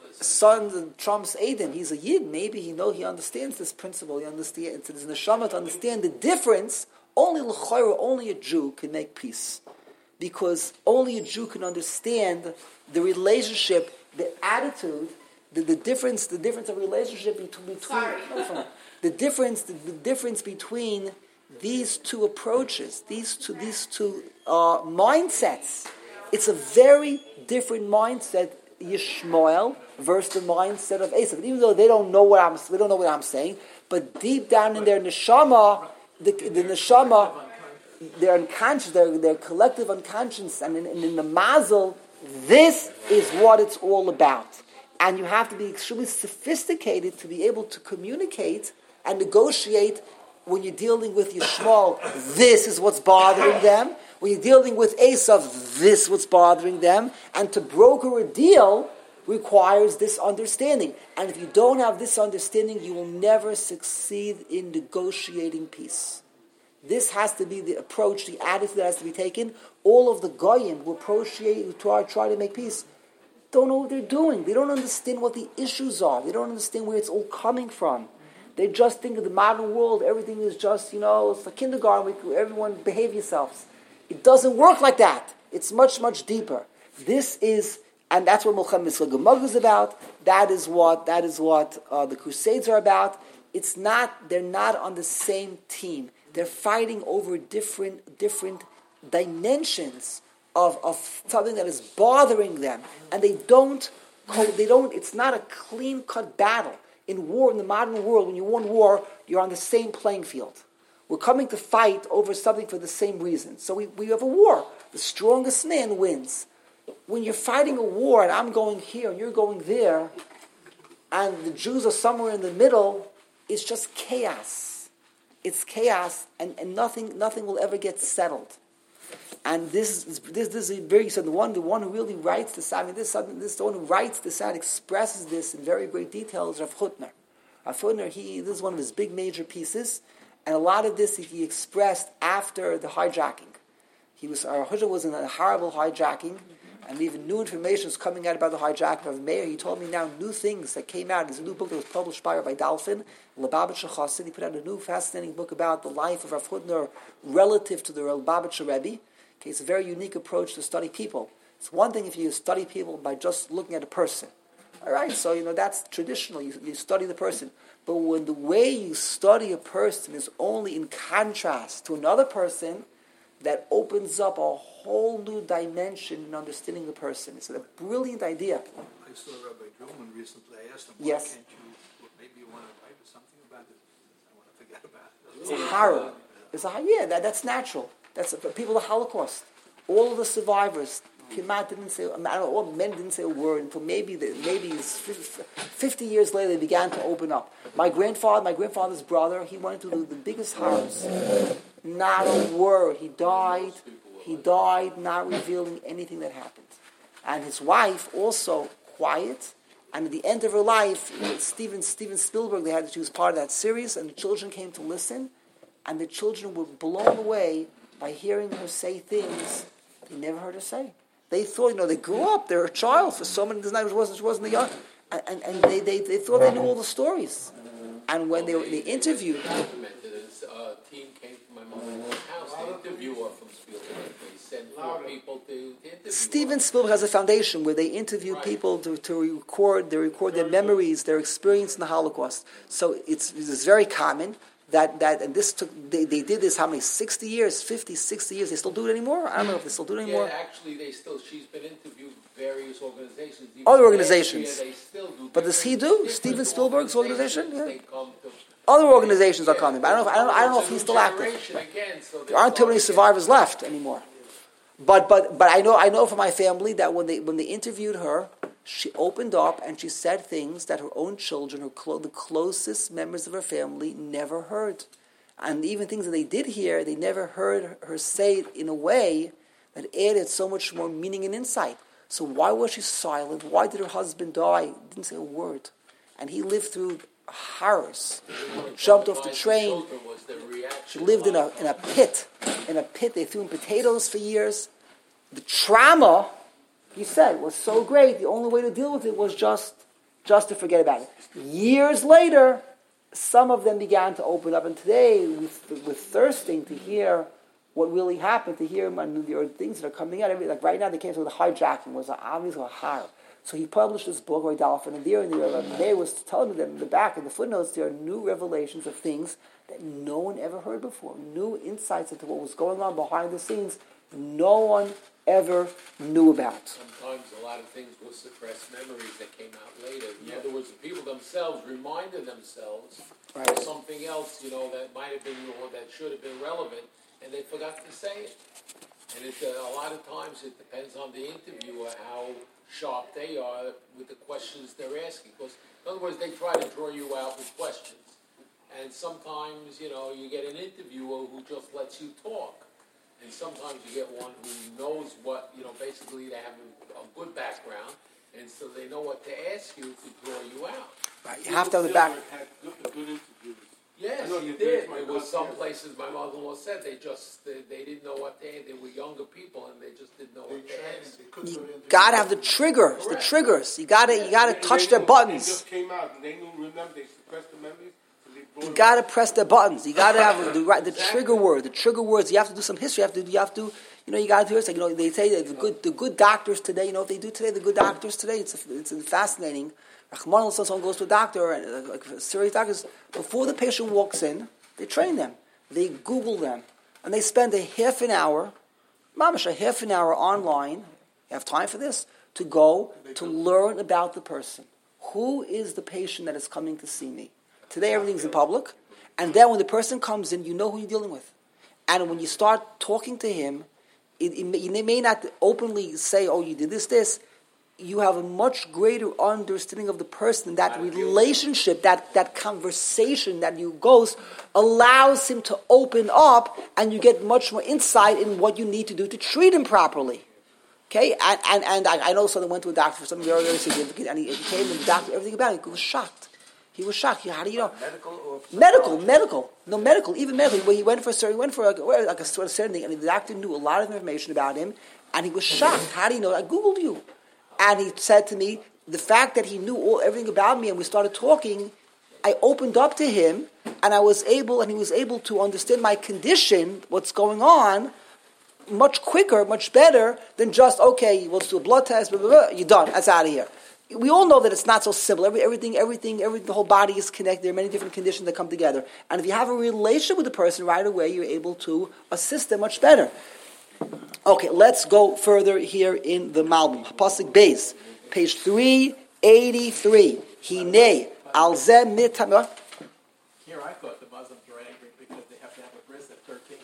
Son of Trump's Aiden. He's a Yid. Maybe he know he understands this principle. He understands. It's in the neshama to understand the difference. Only l'chayra, only a Jew can make peace. because only a Jew can understand the relationship, the attitude, the, the difference, the difference of relationship between, between no, the difference, the, the difference between these two approaches, these two, these two uh, mindsets. It's a very different mindset, Yishmael, versus the mindset of Esav. Even though they don't know what I'm, they don't know what I'm saying, but deep down in their neshama, the, the neshama, their unconscious, their, their collective unconscious, and in, in the mazel, this is what it's all about. And you have to be extremely sophisticated to be able to communicate and negotiate when you're dealing with Yishmael. This is what's bothering them. When you're dealing with Esav, this is what's bothering them. And to broker a deal requires this understanding. And if you don't have this understanding, you will never succeed in negotiating peace. This has to be the approach, the attitude that has to be taken. All of the goyim who approach, who try, try to make peace, don't know what they're doing. They don't understand what the issues are. They don't understand where it's all coming from. They just think of the modern world, everything is just, you know, it's like kindergarten, we, everyone behave yourselves. It doesn't work like that. It's much, much deeper. This is, and that's what Milchem Yisrael Gemag is about. That is what, that is what uh, the Crusades are about. It's not, they're not on the same team. They're fighting over different, different dimensions of, of something that is bothering them. And they don't, they don't, it's not a clean-cut battle. In war, in the modern world, when you win war, you're on the same playing field. We're coming to fight over something for the same reason. So we, we have a war. The strongest man wins. When you're fighting a war and I'm going here and you're going there, and the Jews are somewhere in the middle, it's just chaos. It's chaos, and, and nothing nothing will ever get settled. And this is this this is very so the one the one who really writes this. I mean, this this the one who writes this out expresses this in very great detail is Rav Hutner. Rav Hutner, he this is one of his big major pieces, and a lot of this he expressed after the hijacking. He was Rav Hutner was in a horrible hijacking, and even new information is coming out about the hijacking of Meir. He told me now new things that came out. There's a new book that was published by Rabbi Dalfin, Lubavitcher Chassid. He put out a new fascinating book about the life of Rav Hutner relative to the Lubavitcher Rebbe. Okay, it's a very unique approach to study people. It's one thing if you study people by just looking at a person. All right, so you know that's traditional. You, you study the person. But when the way you study a person is only in contrast to another person, that opens up a whole new dimension in understanding the person. It's a brilliant idea. I saw Rabbi Druman recently. I asked him, why yes. can't you, maybe you want to write something about it? I want to forget about it. It's a horror. It's a yeah. That, that's natural. That's for people of the Holocaust. All of the survivors. Kimat didn't say. I don't know. All men didn't say a word until maybe the, maybe fifty years later they began to open up. My grandfather, my grandfather's brother, he went through the, the biggest horrors. Not a word. He died. He died, not revealing anything that happened. And his wife also quiet. And at the end of her life, Steven Steven Spielberg, they had she was part of that series, and the children came to listen, and the children were blown away by hearing her say things they never heard her say. They thought, you know, they grew up, they were a child for so many years, wasn't, she wasn't a young, and, and, and they, they, they thought they knew all the stories. And when they were, they interviewed, a team came to my mother's house to interview her from Spielberg. They sent four people to, to interview Steven her. Spielberg has a foundation where they interview right. people to, to record, they record their memories, their experience in the Holocaust. So it's, it's very common. That, that and this took they, they did this how many sixty years fifty sixty years they still do it anymore I don't know if they still do it anymore. Yeah, actually they still she's been interviewed various organizations other organizations year, they still do but does he do Steven Spielberg's organization yeah. They come to, other organizations yeah, are coming but I don't know if, I don't, I don't know if he's still active again, so there aren't too many survivors left anymore but but but I know I know from my family that when they when they interviewed her she opened up and she said things that her own children, her clo- the closest members of her family, never heard. And even things that they did hear, they never heard her say it in a way that added so much more meaning and insight. So why was she silent? Why did her husband die? Didn't say a word. And he lived through horrors. Jumped off the train. She lived in a in a pit. In a pit. They threw him potatoes for years. The trauma, he said, was so great, the only way to deal with it was just, just to forget about it. Years later, some of them began to open up, and today we're, we're thirsting to hear what really happened to hear him, and there are things that are coming out. Every, like right now, they came to the hijacking was obviously a horror. So he published this book, Roy Dolphin, and there, and there, and they was telling me that in the back, in the footnotes, there are new revelations of things that no one ever heard before, new insights into what was going on behind the scenes no one ever knew about. Sometimes a lot of things were suppressed memories that came out later. In yeah. other words, the people themselves reminded themselves right. of something else, you know, that might have been, or that should have been relevant, and they forgot to say it. And it, uh, a lot of times it depends on the interviewer how sharp they are with the questions they're asking. Because, in other words, they try to draw you out with questions. And sometimes, you know, you get an interviewer who just lets you talk. And sometimes you get one who knows what, you know, basically they have a, a good background, and so they know what to ask you to draw you out. Right, you have to have the back. Had good, good interviews. Yes, you did. There was some places, my mother-in-law said, they just, they, they didn't know what they, they were younger people, and they just didn't know what to ask. You gotta have the triggers, Correct. the triggers. You gotta, you gotta touch they, their they buttons. They just came out, and they knew, remember, they suppressed the memories. You gotta press the buttons. You gotta have the right, the trigger word. The trigger words. You have to do some history. You have to. You have to. You know. You gotta do it. Like, you know, they say that the good, the good doctors today. You know what they do today? The good doctors today. It's a, it's a fascinating. Rahman, someone goes to a doctor, and like serious doctors, before the patient walks in, they train them. They Google them, and they spend a half an hour, mamash, a half an hour online. You have time for this to go to learn about the person. Who is the patient that is coming to see me? Today everything's in public, and then when the person comes in, you know who you're dealing with. And when you start talking to him, it, it may, you may not openly say, oh, you did this, this. You have a much greater understanding of the person. That relationship, that, that conversation that you goes, allows him to open up, and you get much more insight in what you need to do to treat him properly. Okay? And, and, and I, I know someone went to a doctor for something very, very significant, and he, he came and the doctor, everything about it, he was shocked. He was shocked. How do you know? Medical or medical, medical, no medical, even medical. When he went for a certain, he went for a, like a sort of certain thing, and the doctor knew a lot of information about him, and he was shocked. How do you know? I googled you, and he said to me, the fact that he knew all everything about me, and we started talking, I opened up to him, and I was able, and he was able to understand my condition, what's going on, much quicker, much better than just okay. We'll do a blood test, blah, blah, blah, you're done. That's out of here. We all know that it's not so simple. Every, everything, everything, everything, the whole body is connected. There are many different conditions that come together. And if you have a relationship with the person right away, you're able to assist them much better. Okay, let's go further here in the Malbim. Pasuk Beis, page three eighty-three. Hine al zeh mitam. Here I thought the Muslims were angry because they have to have a bris at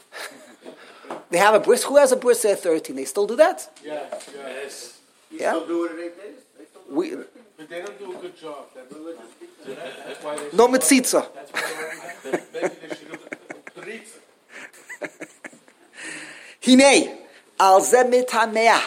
thirteen. They have a bris. Who has a bris at thirteen? They still do that? Yeah. Yes. You Yeah? still do it at eight days? They still do We, it. But they don't do a good job. That religious people. That's why they no mitzitza. That's why they're angry. Maybe they should do pizza. Hine al zeh mitameh.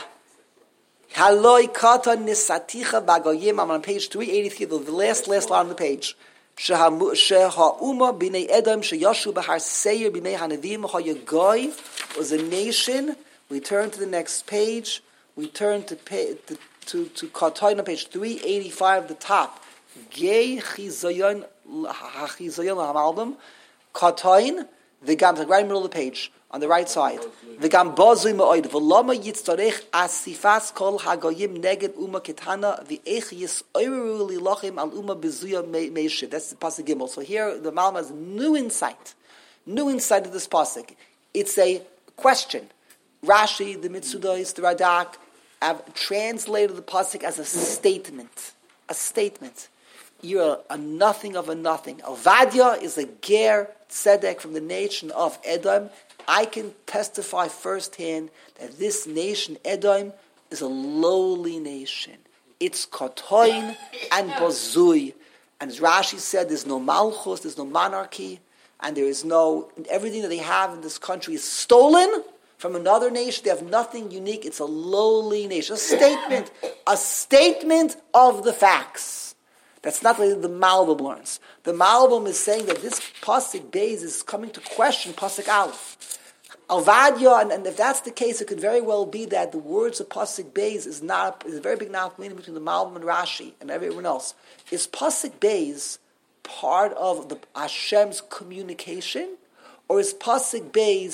Haloi kata nisaticha bagoyim. I'm on page three eighty-three, the last, last line on the page. Sheha'uma b'nei Edom sheyashu b'har seir b'nei hanavim ha'yagoy was a nation. We turn to the next page. We turn to pay, to to, to Katoin on page three eighty-five, the top. Gei chizayon hachizayon ha'malbim. Katoin, the gam, right in the middle of the page, on the right side. The gam bozui ma'oid. V'lama yitztorech asifas kol hagoyim neged uma ketana v'ech yisoiru lilachim al uma bezuya meishid. That's the pasuk Gimel. So here the Malbim has new insight. New insight of this pasuk. It's a question. Rashi, the Mitzudos, the Radak, have translated the pasuk as a statement. A statement. You're a, a nothing of a nothing. Alvadia is a ger tzedek from the nation of Edom. I can testify firsthand that this nation, Edom, is a lowly nation. It's kotoin and bozui. And as Rashi said, there's no malchus, there's no monarchy, and there is no, everything that they have in this country is stolen from another nation. They have nothing unique. It's a lowly nation. A statement. A statement of the facts. That's not what the Malbim learns. The Malbim is saying that this Pasuk Beis is coming to question Pasuk Aleph. Alvadia, and, and if that's the case, it could very well be that the words of Pasuk Beis is not is a very big nafkamina between the Malbim and Rashi and everyone else. Is Pasuk Beis part of the Hashem's communication, or is Pasuk Beis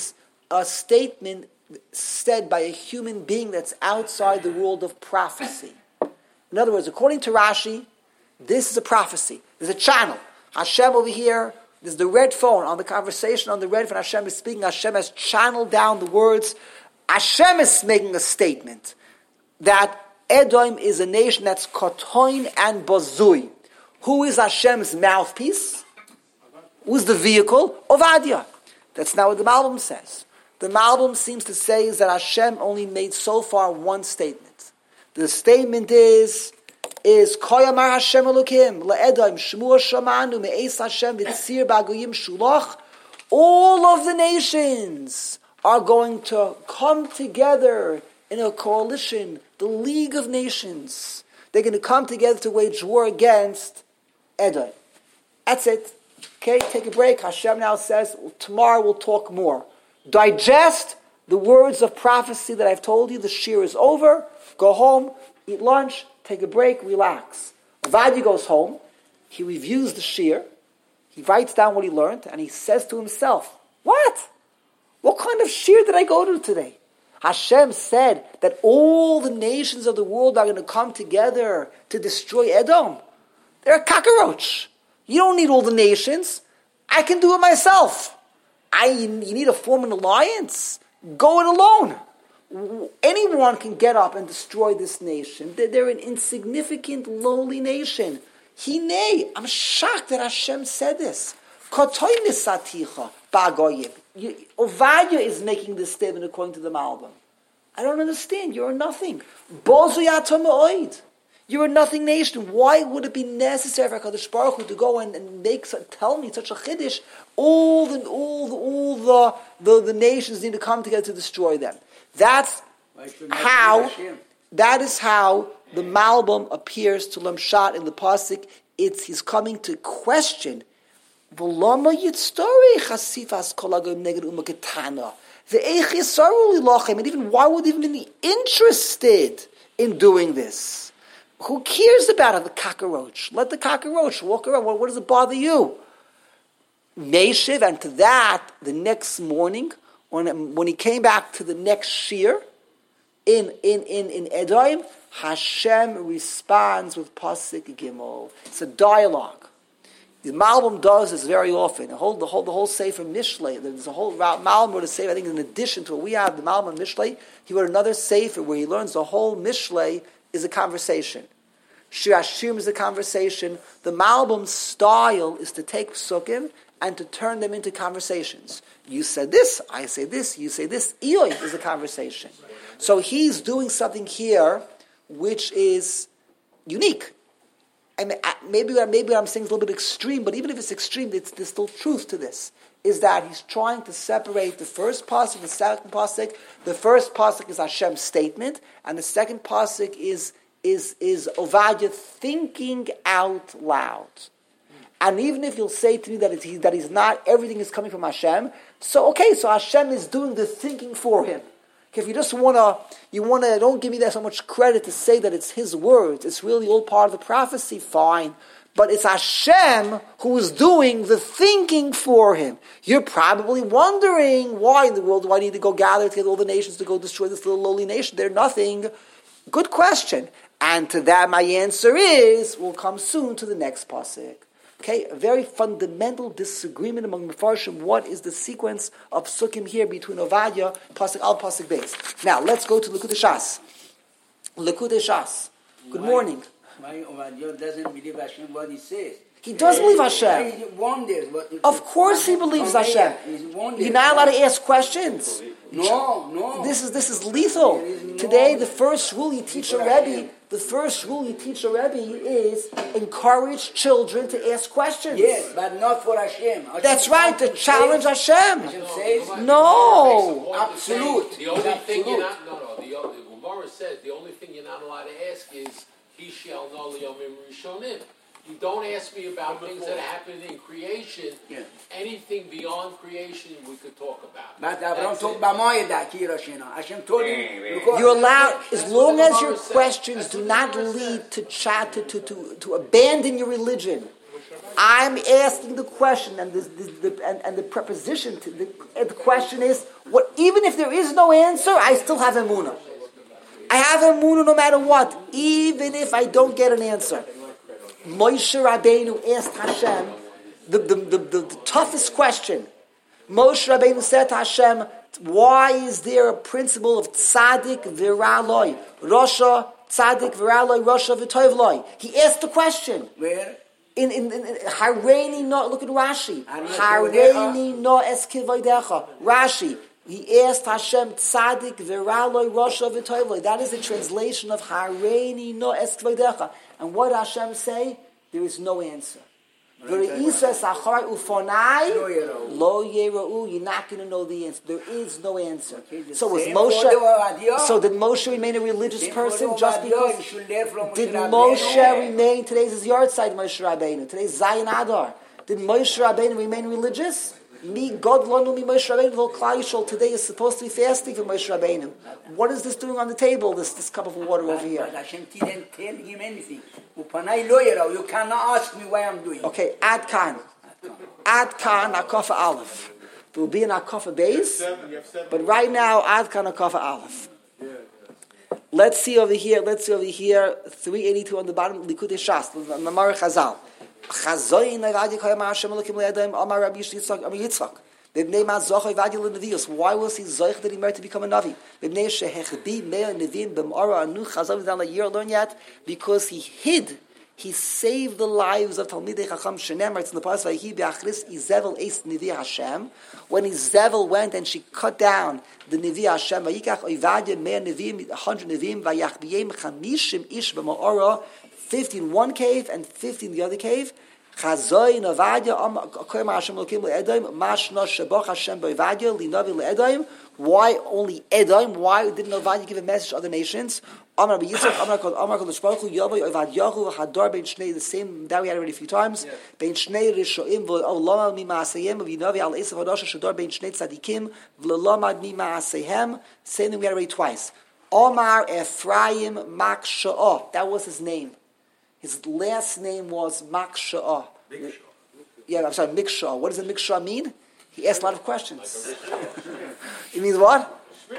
a statement said by a human being that's outside the world of prophecy. In other words, according to Rashi, this is a prophecy. There's a channel. Hashem over here, there's the red phone on the conversation on the red phone. Hashem is speaking. Hashem has channeled down the words. Hashem is making a statement that Edom is a nation that's kotoin and bazui. Who is Hashem's mouthpiece? Who's the vehicle? Ovadia. That's not what the Malbim says. The Malbim seems to say is that Hashem only made so far one statement. The statement is, is Koyamar Hashem Elokim le'edom shmua shamanu me'es Hashem v'tzir b'agoyim shulach. All of the nations are going to come together in a coalition, the League of Nations. They're going to come together to wage war against Edom. That's it. Okay, take a break. Hashem now says, well, tomorrow we'll talk more. Digest the words of prophecy that I've told you. The shir is over. Go home, eat lunch, take a break, relax. Ovadia goes home. He reviews the shir. He writes down what he learned, and he says to himself, what? What kind of shir did I go to today? Hashem said that all the nations of the world are going to come together to destroy Edom. They're a cockroach. You don't need all the nations. I can do it myself. I, you need to form an alliance? Go it alone. Anyone can get up and destroy this nation. They're an insignificant, lowly nation. Hine, I'm shocked that Hashem said this. Ovadia is making this statement according to the Malbim. I don't understand. You're nothing. You're a nothing nation. Why would it be necessary for HaKadosh Baruch Hu to go and, and make tell me such a chiddush? All the all the all the, the the nations need to come together to destroy them. That's how. That is how the Malbim appears to Lamshat in the pasuk. It's he's coming to question. And even why would they even be interested in doing this? Who cares about it? The cockroach. Let the cockroach walk around. What, what does it bother you? Meshiv, and to that, the next morning, when, when he came back to the next shir, in, in, in, in Edom, Hashem responds with Pasuk Gimel. It's a dialogue. The Malbim does this very often. The whole, the whole, the whole Sefer Mishlei. There's a whole Malbim wrote a Sefer. I think in addition to what we have, the Malbim Mishlei, he wrote another Sefer where he learns the whole Mishlei is a conversation. Shir Hashirim is a conversation. The Malbim's style is to take psukim and to turn them into conversations. You said this, I say this, you say this. Iyoi is a conversation. So he's doing something here which is unique. I mean, maybe, maybe what I'm saying is a little bit extreme, but even if it's extreme, it's, there's still truth to this. Is that he's trying to separate the first pasuk, the second pasuk. The first pasuk is Hashem's statement, and the second pasuk is is is Ovadia thinking out loud. And even if you'll say to me that it's, that he's not, everything is coming from Hashem. So okay, so Hashem is doing the thinking for him. If you just wanna, you wanna, don't give me that so much credit to say that it's his words. It's really all part of the prophecy. Fine. But it's Hashem who is doing the thinking for him. You're probably wondering why in the world do I need to go gather together all the nations to go destroy this little lowly nation? They're nothing. Good question. And to that my answer is, we'll come soon to the next pasuk. Okay, a very fundamental disagreement among Mefarshim. What is the sequence of sukkim here between Ovadia, pasuk al, pasuk beis? Now, let's go to Likutei Shas. Likutei Shas. Good morning. Why Ovadia doesn't believe Hashem what he says? He does believe Hashem. He wonders what Of course he believes Hashem. You're not allowed to ask questions. No, no. This is this is lethal. Today, the first rule you teach a Rebbe, the first rule you teach a Rebbe is encourage children to ask questions. Yes, but not for Hashem. Hashem That's right, to challenge Hashem. Hashem says, No. absolute. The only thing you're Absolute. not, no, no, the, o- the Gemara says the only thing you're not allowed to ask is, He shall know liyomim rishonim. You don't ask me about things that happened in creation. Yeah. Anything beyond creation we could talk about. But Abraham That's talked it. about Moedah, Kiroshina. Hashem told him, because You're allowed, as That's long what the as your Gemara says. questions That's do what the not Gemara lead to chat to, to, to, to abandon your religion. I'm asking the question, and, this, this, the, and, and the preposition to the, and the question is, what even if there is no answer, I still have emunah. I have emunah no matter what, even if I don't get an answer. Moshe Rabbeinu asked Hashem the, the, the, the, the toughest question. Moshe Rabbeinu said to Hashem, why is there a principle of tzaddik v'raloi? Rasha, tzaddik v'raloi, rasha v'tovloi. He asked the question. Where? In in in Hareini no, look at Rashi. Hareini no eskivoidecha. Rashi. He asked Hashem tzaddik v'raloi rasha v'tovloi. That is the translation of Hareini no eskivoidecha. And what did Hashem say? There is no answer. V'reisa sachar ufonai lo yerau. You're not going to know the answer. There is no answer. Okay, so was same Moshe? for So did Moshe remain a religious Same person for just the because? you should learn from Did Moshe Moshe Rabbeinu. remain? Today's his yard side, Moshe Rabbeinu. Today's Zion Adar. Did Moshe Rabbeinu remain religious? Me, God, Lonu, me, Moshe Rabbeinu. The Klal Yisrael today is supposed to be fasting for Moshe Rabbeinu. What is this doing on the table? This this cup of water over here. But Hashem didn't tell him anything. Upanai lo yerau. You cannot ask me why I'm doing. Okay, Ad Kan. Ad Kan Akafa Aleph. There will be an Akafa base, but right now Ad Kan Akafa Aleph. Let's see over here. Let's see over here. three eighty-two on the bottom. Likutei Shas. The Mamar Chazal. Chazoyin Navadi Kayam Hashem Elokim Le'adam Amar Rabbi Yitzchak Amar Yitzchak. B'bnei Mazochai Vadi L'Nevios. Why was he zoich that he meant to become a Navi? B'bnei Shehechbi Mea Nevim B'mara Anu Chazal V'dan LaYir learn yet because he hid. He saved the lives of Talmidei Chacham Shenem. It's in the pasuk Vayihi Be'achris Izevel Eis Nevi Hashem. When Izevel went and she cut down the Nevi Hashem, Vayikach Oivadya Mea Nevim, a hundred Nevim, Vayachbiyem Chamishim Ish B'ma'ora, fifteen in one cave and fifteen in the other cave. Chazoy Navadya Koyma Hashem Lokim LeEdom Mashna Shabach Hashem B'Oivadya Linavi LeEdom. Why only Edom? Why didn't Ovadia give a message to other nations? Amar B'Yitzchak, Amar Kol Amar Kol Shbaruch Hu Yavai Ovad Yahu Hadar Ben Shnei. The same that we had already a few times. Ben Shnei Rishoim V'Olama Mima'aseyem V'Yinavi Al Esav Hadasha Shadar Ben Shnei Tzadikim V'Lolamad Mima'aseyhem. Same thing we had already twice. Omar Ephraim Maksha'ah. That was his name. His last name was Maksha'ah. Yeah, I'm sorry, Miksha'ah. What does a Miksha'ah mean? He asked a lot of questions. It means what?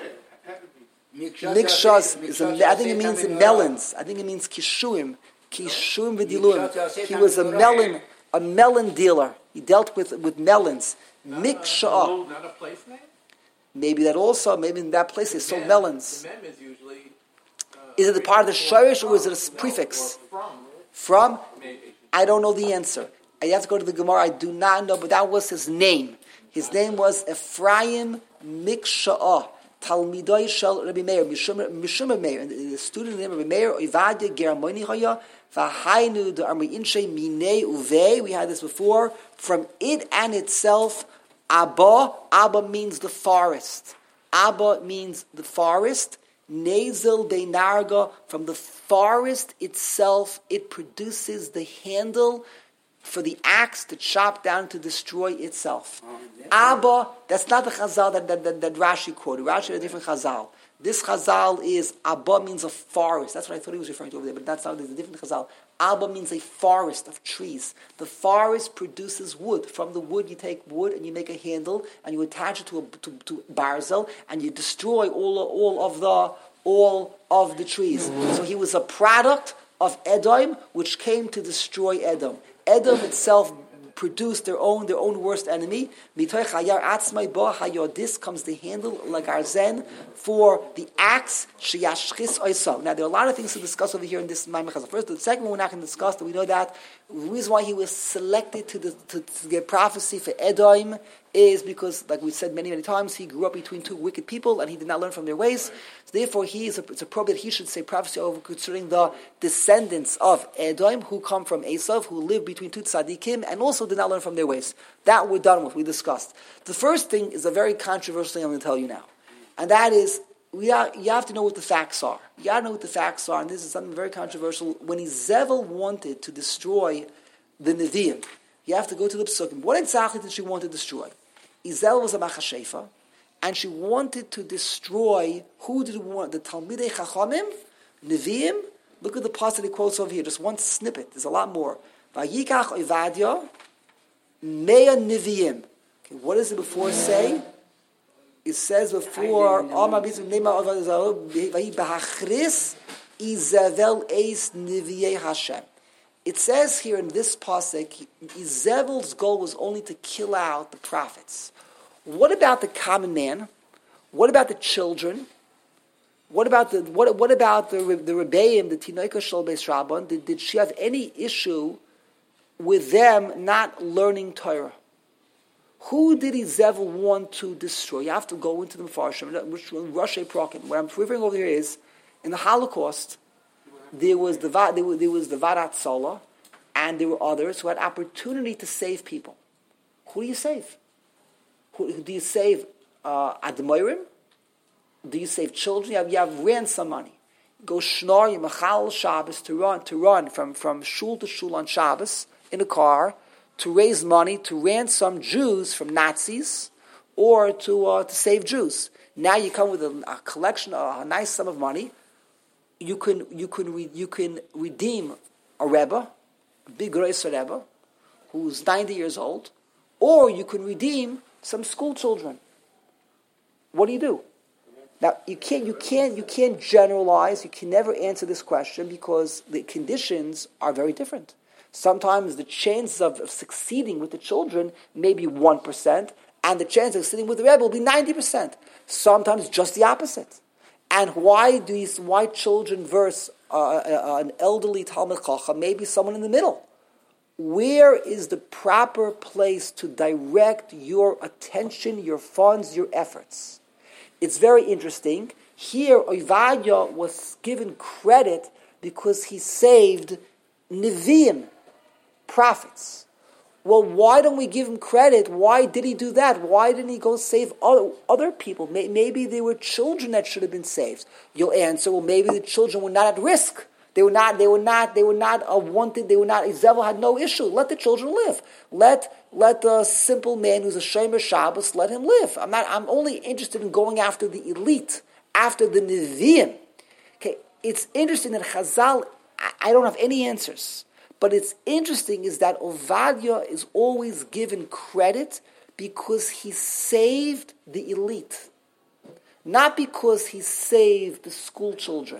Mikshas is a, I think it means melons. I think it means kishuim. Kishuim v'diluim. He was a melon, a melon dealer. He dealt with, with melons. Mikshah. Not a place name? Maybe that also, maybe in that place they sold melons. The mem is usually... Uh, Is it the part of the shorish or is it a prefix? From. From? Maybe. I don't know the answer. I have to go to the Gemara. I do not know, but that was his name. His name was Ephraim Miksha'ah. Talmidoi Shel Rabbi Meir, Mishum Meir, the student name of Rabbi Meir, Oivadya Geramoni Chaya, Vahainu the Armi Inshe Minei Uve. We had this before. From it and itself, Abba. Abba means the forest. Abba means the forest. Nezel Beinarga, from the forest itself, it produces the handle for the axe to chop down to destroy itself. Oh, yeah. Abba, that's not the Chazal that, that, that, that Rashi quoted. Rashi had a different Chazal. This Chazal is, Abba means a forest. That's what I thought he was referring to over there, but that's not, there's a different Chazal. Abba means a forest of trees. The forest produces wood. From the wood, you take wood and you make a handle and you attach it to a to, to barzel and you destroy all, all of the all of the trees. So he was a product of Edom, which came to destroy Edom. Edom itself produced their own their own worst enemy. This comes the handle lagarzen for the axe sheyashchis oisav. Now there are a lot of things to discuss over here in this Maimon Chazal. First, the second one we're not going to discuss. That we know that the reason why he was selected to, the, to, to get prophecy for Edom is because, like we've said many, many times, he grew up between two wicked people and he did not learn from their ways. So therefore, he is a, it's appropriate he should say prophecy over concerning the descendants of Edom who come from Esav, who live between two tzaddikim and also did not learn from their ways. That we're done with, we discussed. The first thing is a very controversial thing I'm going to tell you now. And that is, we are, you have to know what the facts are. You have to know what the facts are, and this is something very controversial. When Izevel wanted to destroy the Nevi'im, you have to go to the Psukim. What exactly did she want to destroy? Izel was a Machashefa, and she wanted to destroy, who did we want? The Talmidei Chachamim, Nevi'im. Look at the pasuk that he quotes over here, just one snippet, there's a lot more. Vayikach Oivadya, Mea Nevi'im. Okay, what does it before say? it says before, Amar B'Yisrael Nema Avad Zarah Vahi B'Hachris Izevel Eis Niviyei Hashem. It says here in this pasuk, Izevel's goal was only to kill out the prophets. What about the common man? What about the children? What about the what? What about the the Rebbeim, the Tinoika Shel Beis Rabban? Did, did she have any issue with them not learning Torah? Who did Izevel want to destroy? You have to go into the Mefarshim, which Rashi Prokim. What I'm referring over here is, in the Holocaust, there was the there was, there was the Varat Sola, and there were others who had opportunity to save people. Who do you save? Who, do you save uh, Admoirim? Do you save children? You have, you have ransom money. Go Shnor, you Machal Shabbos to run to run from, from shul to shul on Shabbos in a car to raise money to ransom Jews from Nazis or to uh, to save Jews. Now you come with a, a collection, a, a nice sum of money. You can you can re, you can redeem a Rebbe, a big Reis Rebbe, who's ninety years old, or you can redeem some school children. What do you do? Now you can't you can't you can't generalize. You can never answer this question because the conditions are very different. Sometimes the chances of, of succeeding with the children may be one percent, and the chance of succeeding with the Rebbe will be ninety percent. Sometimes just the opposite. And why do these why children verse uh, uh, an elderly Talmud Chacham? Maybe someone in the middle. Where is the proper place to direct your attention, your funds, your efforts? It's very interesting. Here, Ovadia was given credit because he saved Nevi'im, prophets. Well, why don't we give him credit? Why did he do that? Why didn't he go save other, other people? Maybe they were children that should have been saved. You'll answer, well, maybe the children were not at risk. They were not, they were not, they were not uh, wanted, they were not, Izevel had no issue. Let the children live. Let let the simple man who's a Shomer Shabbos, let him live. I'm not, I'm only interested in going after the elite, after the Nevi'im. Okay, it's interesting that Chazal, I, I don't have any answers. But it's interesting is that Ovadia is always given credit because he saved the elite. Not because he saved the school children.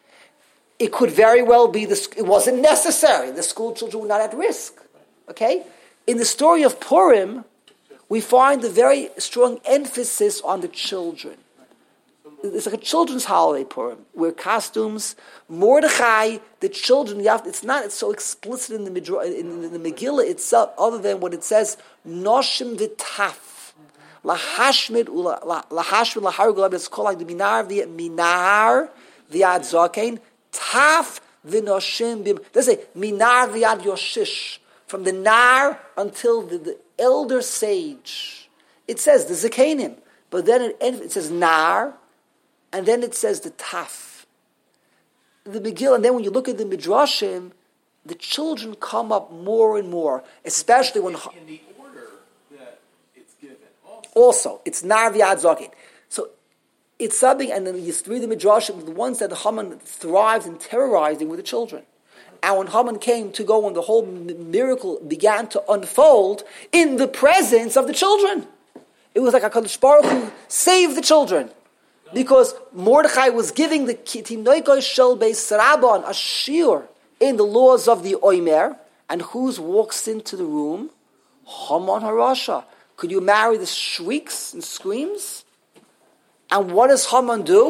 It could very well be, the, it wasn't necessary. The school children were not at risk. Okay? In the story of Purim, we find a very strong emphasis on the children. It's like a children's holiday, Purim. Wear costumes. Mordechai, the children, you have, it's not it's so explicit in the, Midra, in, in the Megillah itself, other than what it says, Noshim v'taf. Lahashmid, lahashmid, laharugulab, it's called like the minar, minar, v'yad zakein, taf v'noshim bim. They say, minar v'yad yoshish. From the nar until the, the elder sage. It says the zakenim. But then it, it says nar, and then it says the taf. The Megillah, and then when you look at the Midrashim, the children come up more and more, especially when... In the order that it's given. Also, also it's nar v'yad zaken. So it's something, and then you read the Midrashim, the ones that Haman thrives in terrorizing with the children. And when Haman came to go and the whole miracle began to unfold in the presence of the children. It was like HaKadosh Baruch Hu saved the children. Because Mordechai was giving the Tinoikoi Shel Beis Rabban a shiur in the laws of the Omer. And who walks into the room? Haman HaRasha. Could you marry the shrieks and screams? And what does Haman do?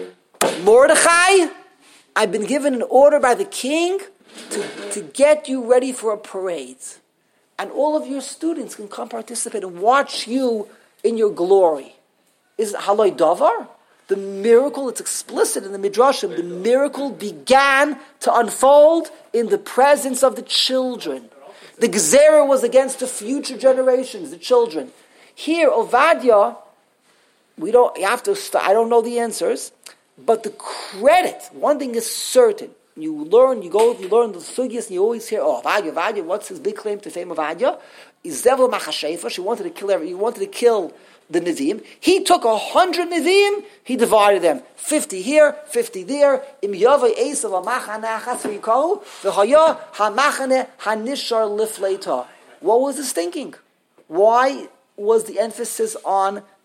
Mordechai, I've been given an order by the king to, to get you ready for a parade. And all of your students can come participate and watch you in your glory. Is it haloi davar? The miracle, it's explicit in the Midrashim, the miracle began to unfold in the presence of the children. The Gezerah was against the future generations, the children. Here, Ovadia, we don't, you have to, st- I don't know the answers, but the credit, one thing is certain. You learn, you go, you learn the sugyas, and you always hear, oh, Ovadia, Ovadia, what's his big claim to fame, Ovadia? Izevel Machashefa, she wanted to kill every, he wanted to kill the Nevi'im. He took a hundred Nevi'im, he divided them. Fifty here, fifty there. Im Yavai Esav HaMachane HaChas V'yikahu, V'haya HaMachane HaNishar Lifleita. What was his thinking? Why was the emphasis on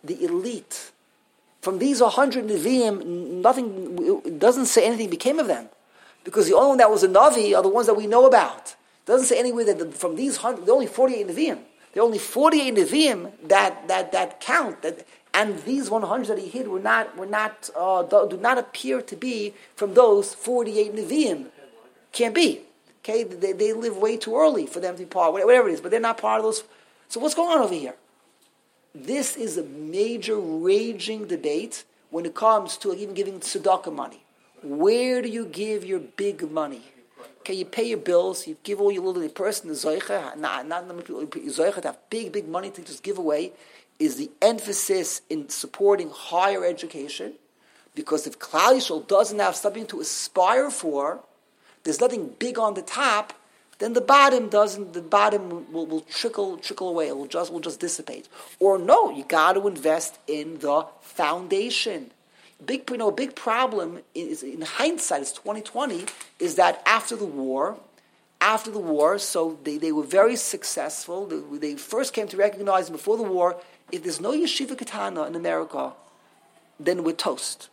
the elite. From these one hundred Nevi'im, nothing, it doesn't say anything became of them. Because the only one that was a Navi are the ones that we know about. It doesn't say anywhere that the, from these one hundred, there are only forty-eight Nevi'im. There are only forty-eight Nevi'im that, that, that count. That, and these one hundred that he hid were not, were not, uh, do not appear to be from those forty-eight Nevi'im. Can't be. Okay, they, they live way too early for them to be part, whatever it is, but they're not part of those. So what's going on over here? This is a major raging debate when it comes to even giving tzedakah money. Where do you give your big money? Okay, you pay your bills, you give all your little person, the zoicha, not, not many people, zoicha to have big, big money to just give away, is the emphasis in supporting higher education. Because if Klal Yisrael doesn't have something to aspire for, there's nothing big on the top, then the bottom doesn't. The bottom will, will trickle trickle away. It will just will just dissipate. Or no, you got to invest in the foundation. Big, you know, a big problem is in hindsight. It's twenty twenty. Is that after the war, after the war, so they, they were very successful. They, they first came to recognize before the war, if there's no yeshiva katana in America, then we're toast.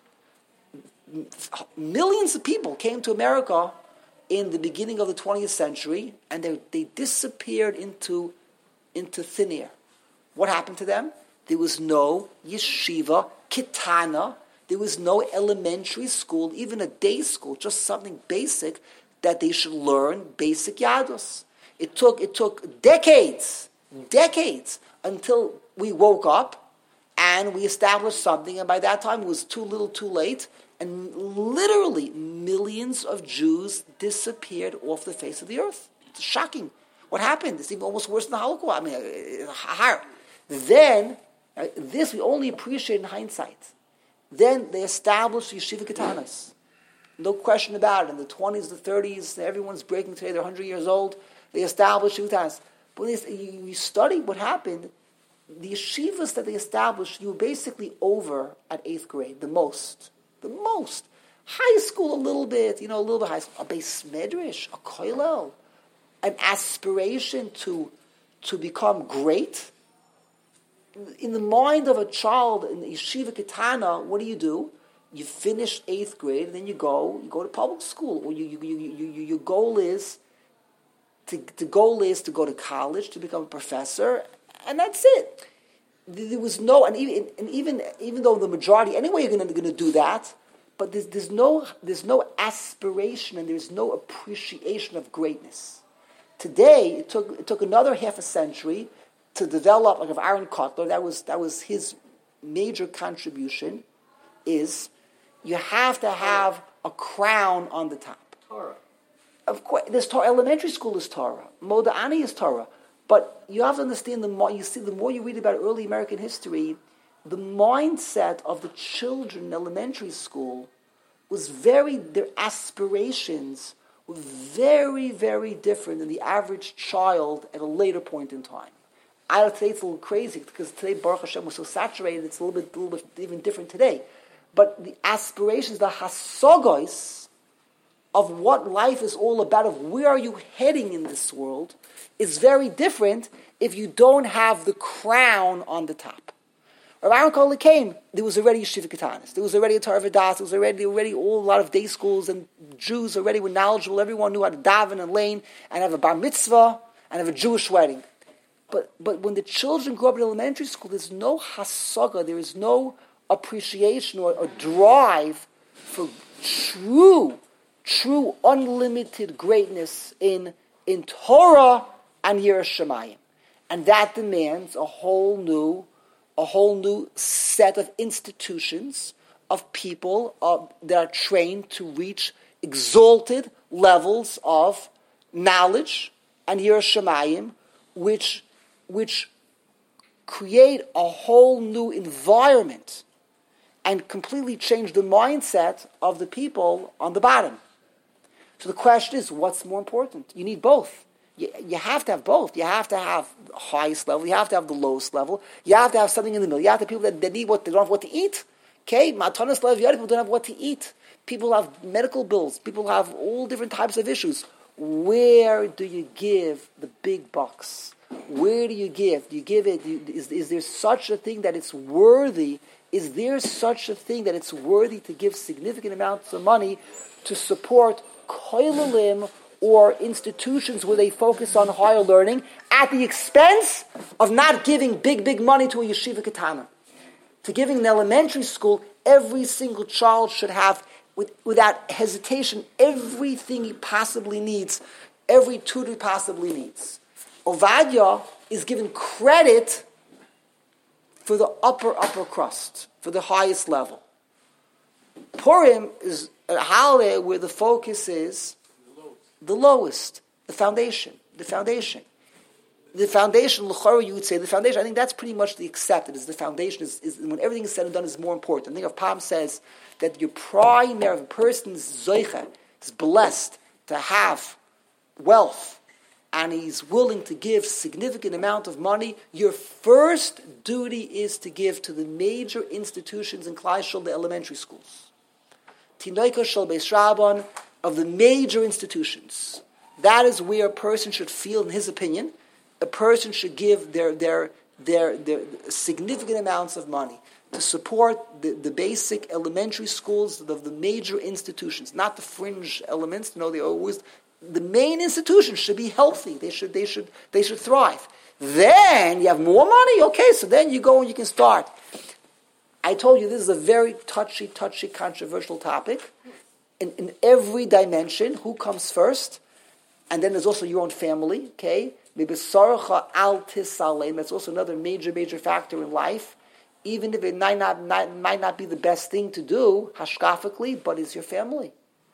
Millions of people came to America in the beginning of the twentieth century, and they, they disappeared into, into thin air. What happened to them? There was no yeshiva, kitana, there was no elementary school, even a day school, just something basic that they should learn basic yadus. It took, it took decades, decades, until we woke up and we established something, and by that time it was too little too late, and literally millions of Jews disappeared off the face of the earth. It's shocking. What happened? It's even almost worse than the Holocaust. I mean, then, this we only appreciate in hindsight. Then they established yeshiva katanas. No question about it. In the twenties, the thirties, everyone's breaking today, they're one hundred years old. They established yeshiva katanas. But when you study what happened, the yeshivas that they established, you were basically over at eighth grade, the most. The most. High school a little bit, you know, a little bit high school. A beis medrash, a koilel, an aspiration to, to become great. In the mind of a child in the yeshiva ketana, what do you do? You finish eighth grade, and then you go, you go to public school, or you, you, you, you, you, your goal is to, the goal is to go to college, to become a professor, and that's it. There was no, and even, and even, even though the majority, anyway, you're going to do that, but there's, there's no, there's no aspiration and there's no appreciation of greatness. Today, it took, it took another half a century to develop, like of Aaron Kotler, that was, that was his major contribution, is you have to have a crown on the top. Torah. Of course, this Torah, elementary school is Torah. Moda'ani is Torah. But you have to understand, the more you see, the more you read about early American history, the mindset of the children in elementary school was very, their aspirations were very, very different than the average child at a later point in time. I would say it's a little crazy, because today, Baruch Hashem, was so saturated, it's a little bit, a little bit even different today. But the aspirations, the hasogos of what life is all about, of where are you heading in this world, is very different if you don't have the crown on the top. When Aaron Kotler came, there was already yeshiva katanas, there was already a Torah V'das, there was already already all, a lot of day schools, and Jews already were knowledgeable. Everyone knew how to daven and lane and have a bar mitzvah and have a Jewish wedding. But but when the children grew up in elementary school, there's no hasaga, there is no appreciation or, or drive for true, true unlimited greatness in in Torah and Yiras Shamayim. And that demands a whole new, a whole new set of institutions, of people uh, that are trained to reach exalted levels of knowledge and Yiras Shamayim, which, which create a whole new environment and completely change the mindset of the people on the bottom. So the question is, what's more important? You need both. You, you have to have both. You have to have the highest level. You have to have the lowest level. You have to have something in the middle. You have to have people that they need what they don't have what to eat. Okay, matanas lev yad, people don't have what to eat. People have medical bills. People have all different types of issues. Where do you give the big bucks? Where do you give? Do you give it? Do you, is, is there such a thing that it's worthy? Is there such a thing that it's worthy to give significant amounts of money to support koilalim or institutions where they focus on higher learning at the expense of not giving big, big money to a yeshiva katana? To giving an elementary school, every single child should have, with, without hesitation, everything he possibly needs, every tutor he possibly needs. Ovadia is given credit for the upper, upper crust, for the highest level. Purim is a holiday where the focus is the lowest, the foundation, the foundation. The foundation, l'chara, you would say, the foundation, I think that's pretty much the accepted, is the foundation, is, is when everything is said and done, is more important. I think of Pam says that your primary, if a person's zoicha is blessed to have wealth, and he's willing to give significant amount of money, your first duty is to give to the major institutions in Klai Shul, the elementary schools. Tinoika Shul Beis Rabban, of the major institutions. That is where a person should feel, in his opinion, a person should give their their their, their significant amounts of money to support the, the basic elementary schools of the major institutions, not the fringe elements. No, they always the main institutions should be healthy. They should they should they should thrive. Then you have more money. Okay, so then you go and you can start. I told you this is a very touchy, touchy, controversial topic. In, in every dimension, who comes first? And then there's also your own family. Okay. That's also another major, major factor in life. Even if it might not, not, might not be the best thing to do, hashkafically, but it's your family.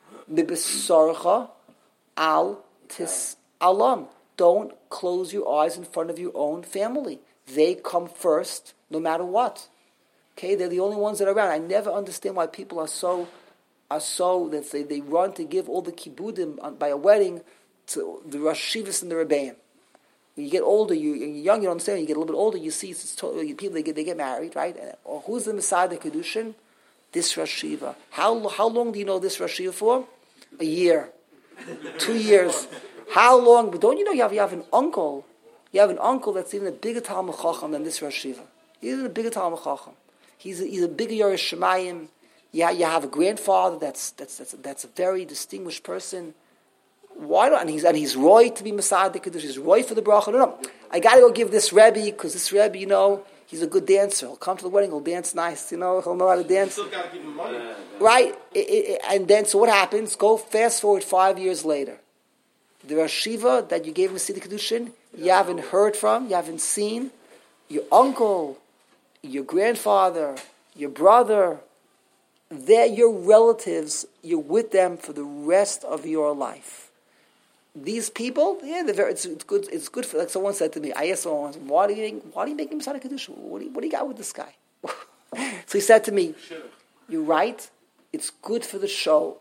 Al tis alam. Don't close your eyes in front of your own family. They come first, no matter what. Okay, they're the only ones that are around. I never understand why people are so, are so that they, they run to give all the kibudim by a wedding to the Rosh Hashivas and the Rebbeim. When you get older, you, you're young, you don't understand. When you get a little bit older, you see it's totally, people they get they get married, right? Or who's the Messiah, the Kedushin? This Rosh Hashiva. How how long do you know this Rosh Hashiva for? A year, two years. How long? But don't you know you have you have an uncle? You have an uncle that's even a bigger Talmud Chacham than this Rosh Hashiva. He's even a bigger Talmud Chacham. He's a, he's a bigger Yerush Shemayim. Yeah, you have a grandfather that's that's that's that's a very distinguished person. Why don't and he's and he's Roy to be Messiah the Kedusha. He's Roy for the bracha. No, no. I got to go give this Rebbe because this Rebbe, you know, he's a good dancer. He'll come to the wedding. He'll dance nice. You know, he'll know how to dance. You still got to give him money, right? It, it, and then so what happens? Go fast forward five years later. The Rosh Hashiva that you gave him Siddur Kedushin, you haven't heard from, you haven't seen. Your uncle, your grandfather, your brother, they're your relatives. You're with them for the rest of your life. These people, yeah, they're very, it's, it's good. It's good for. Like someone said to me, I asked someone, "Why do you why do you make him Messiah Kedusha? What do you, what do you got with this guy?" So he said to me, "You're right. It's good for the show.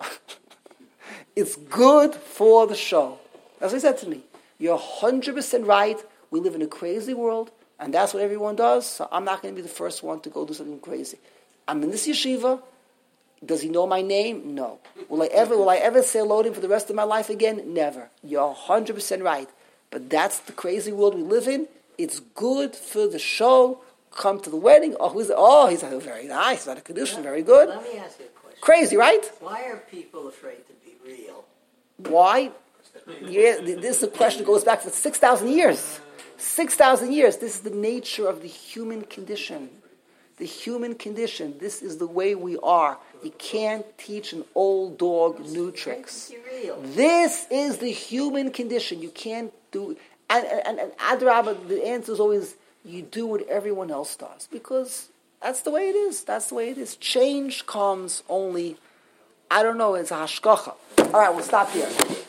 It's good for the show." That's what he said to me. You're one hundred percent right. We live in a crazy world, and that's what everyone does. So I'm not going to be the first one to go do something crazy. I'm in this yeshiva. Does he know my name? No. Will I ever will I ever say hello to him for the rest of my life again? Never. You're one hundred percent right. But that's the crazy world we live in. It's good for the show. Come to the wedding. Oh, who's oh he's oh, very nice. He's not a Kedushin. Very good. Let me ask you a question. Crazy, right? Why are people afraid to be real? Why? Yeah, this is a question that goes back for six thousand years. six thousand years. This is the nature of the human condition. The human condition. This is the way we are. You can't teach an old dog new tricks. This is the human condition. You can't do... And, and, and Adrabah, the answer is always, you do what everyone else does. Because that's the way it is. That's the way it is. Change comes only, I don't know, it's a hashkacha. All right, we'll stop here.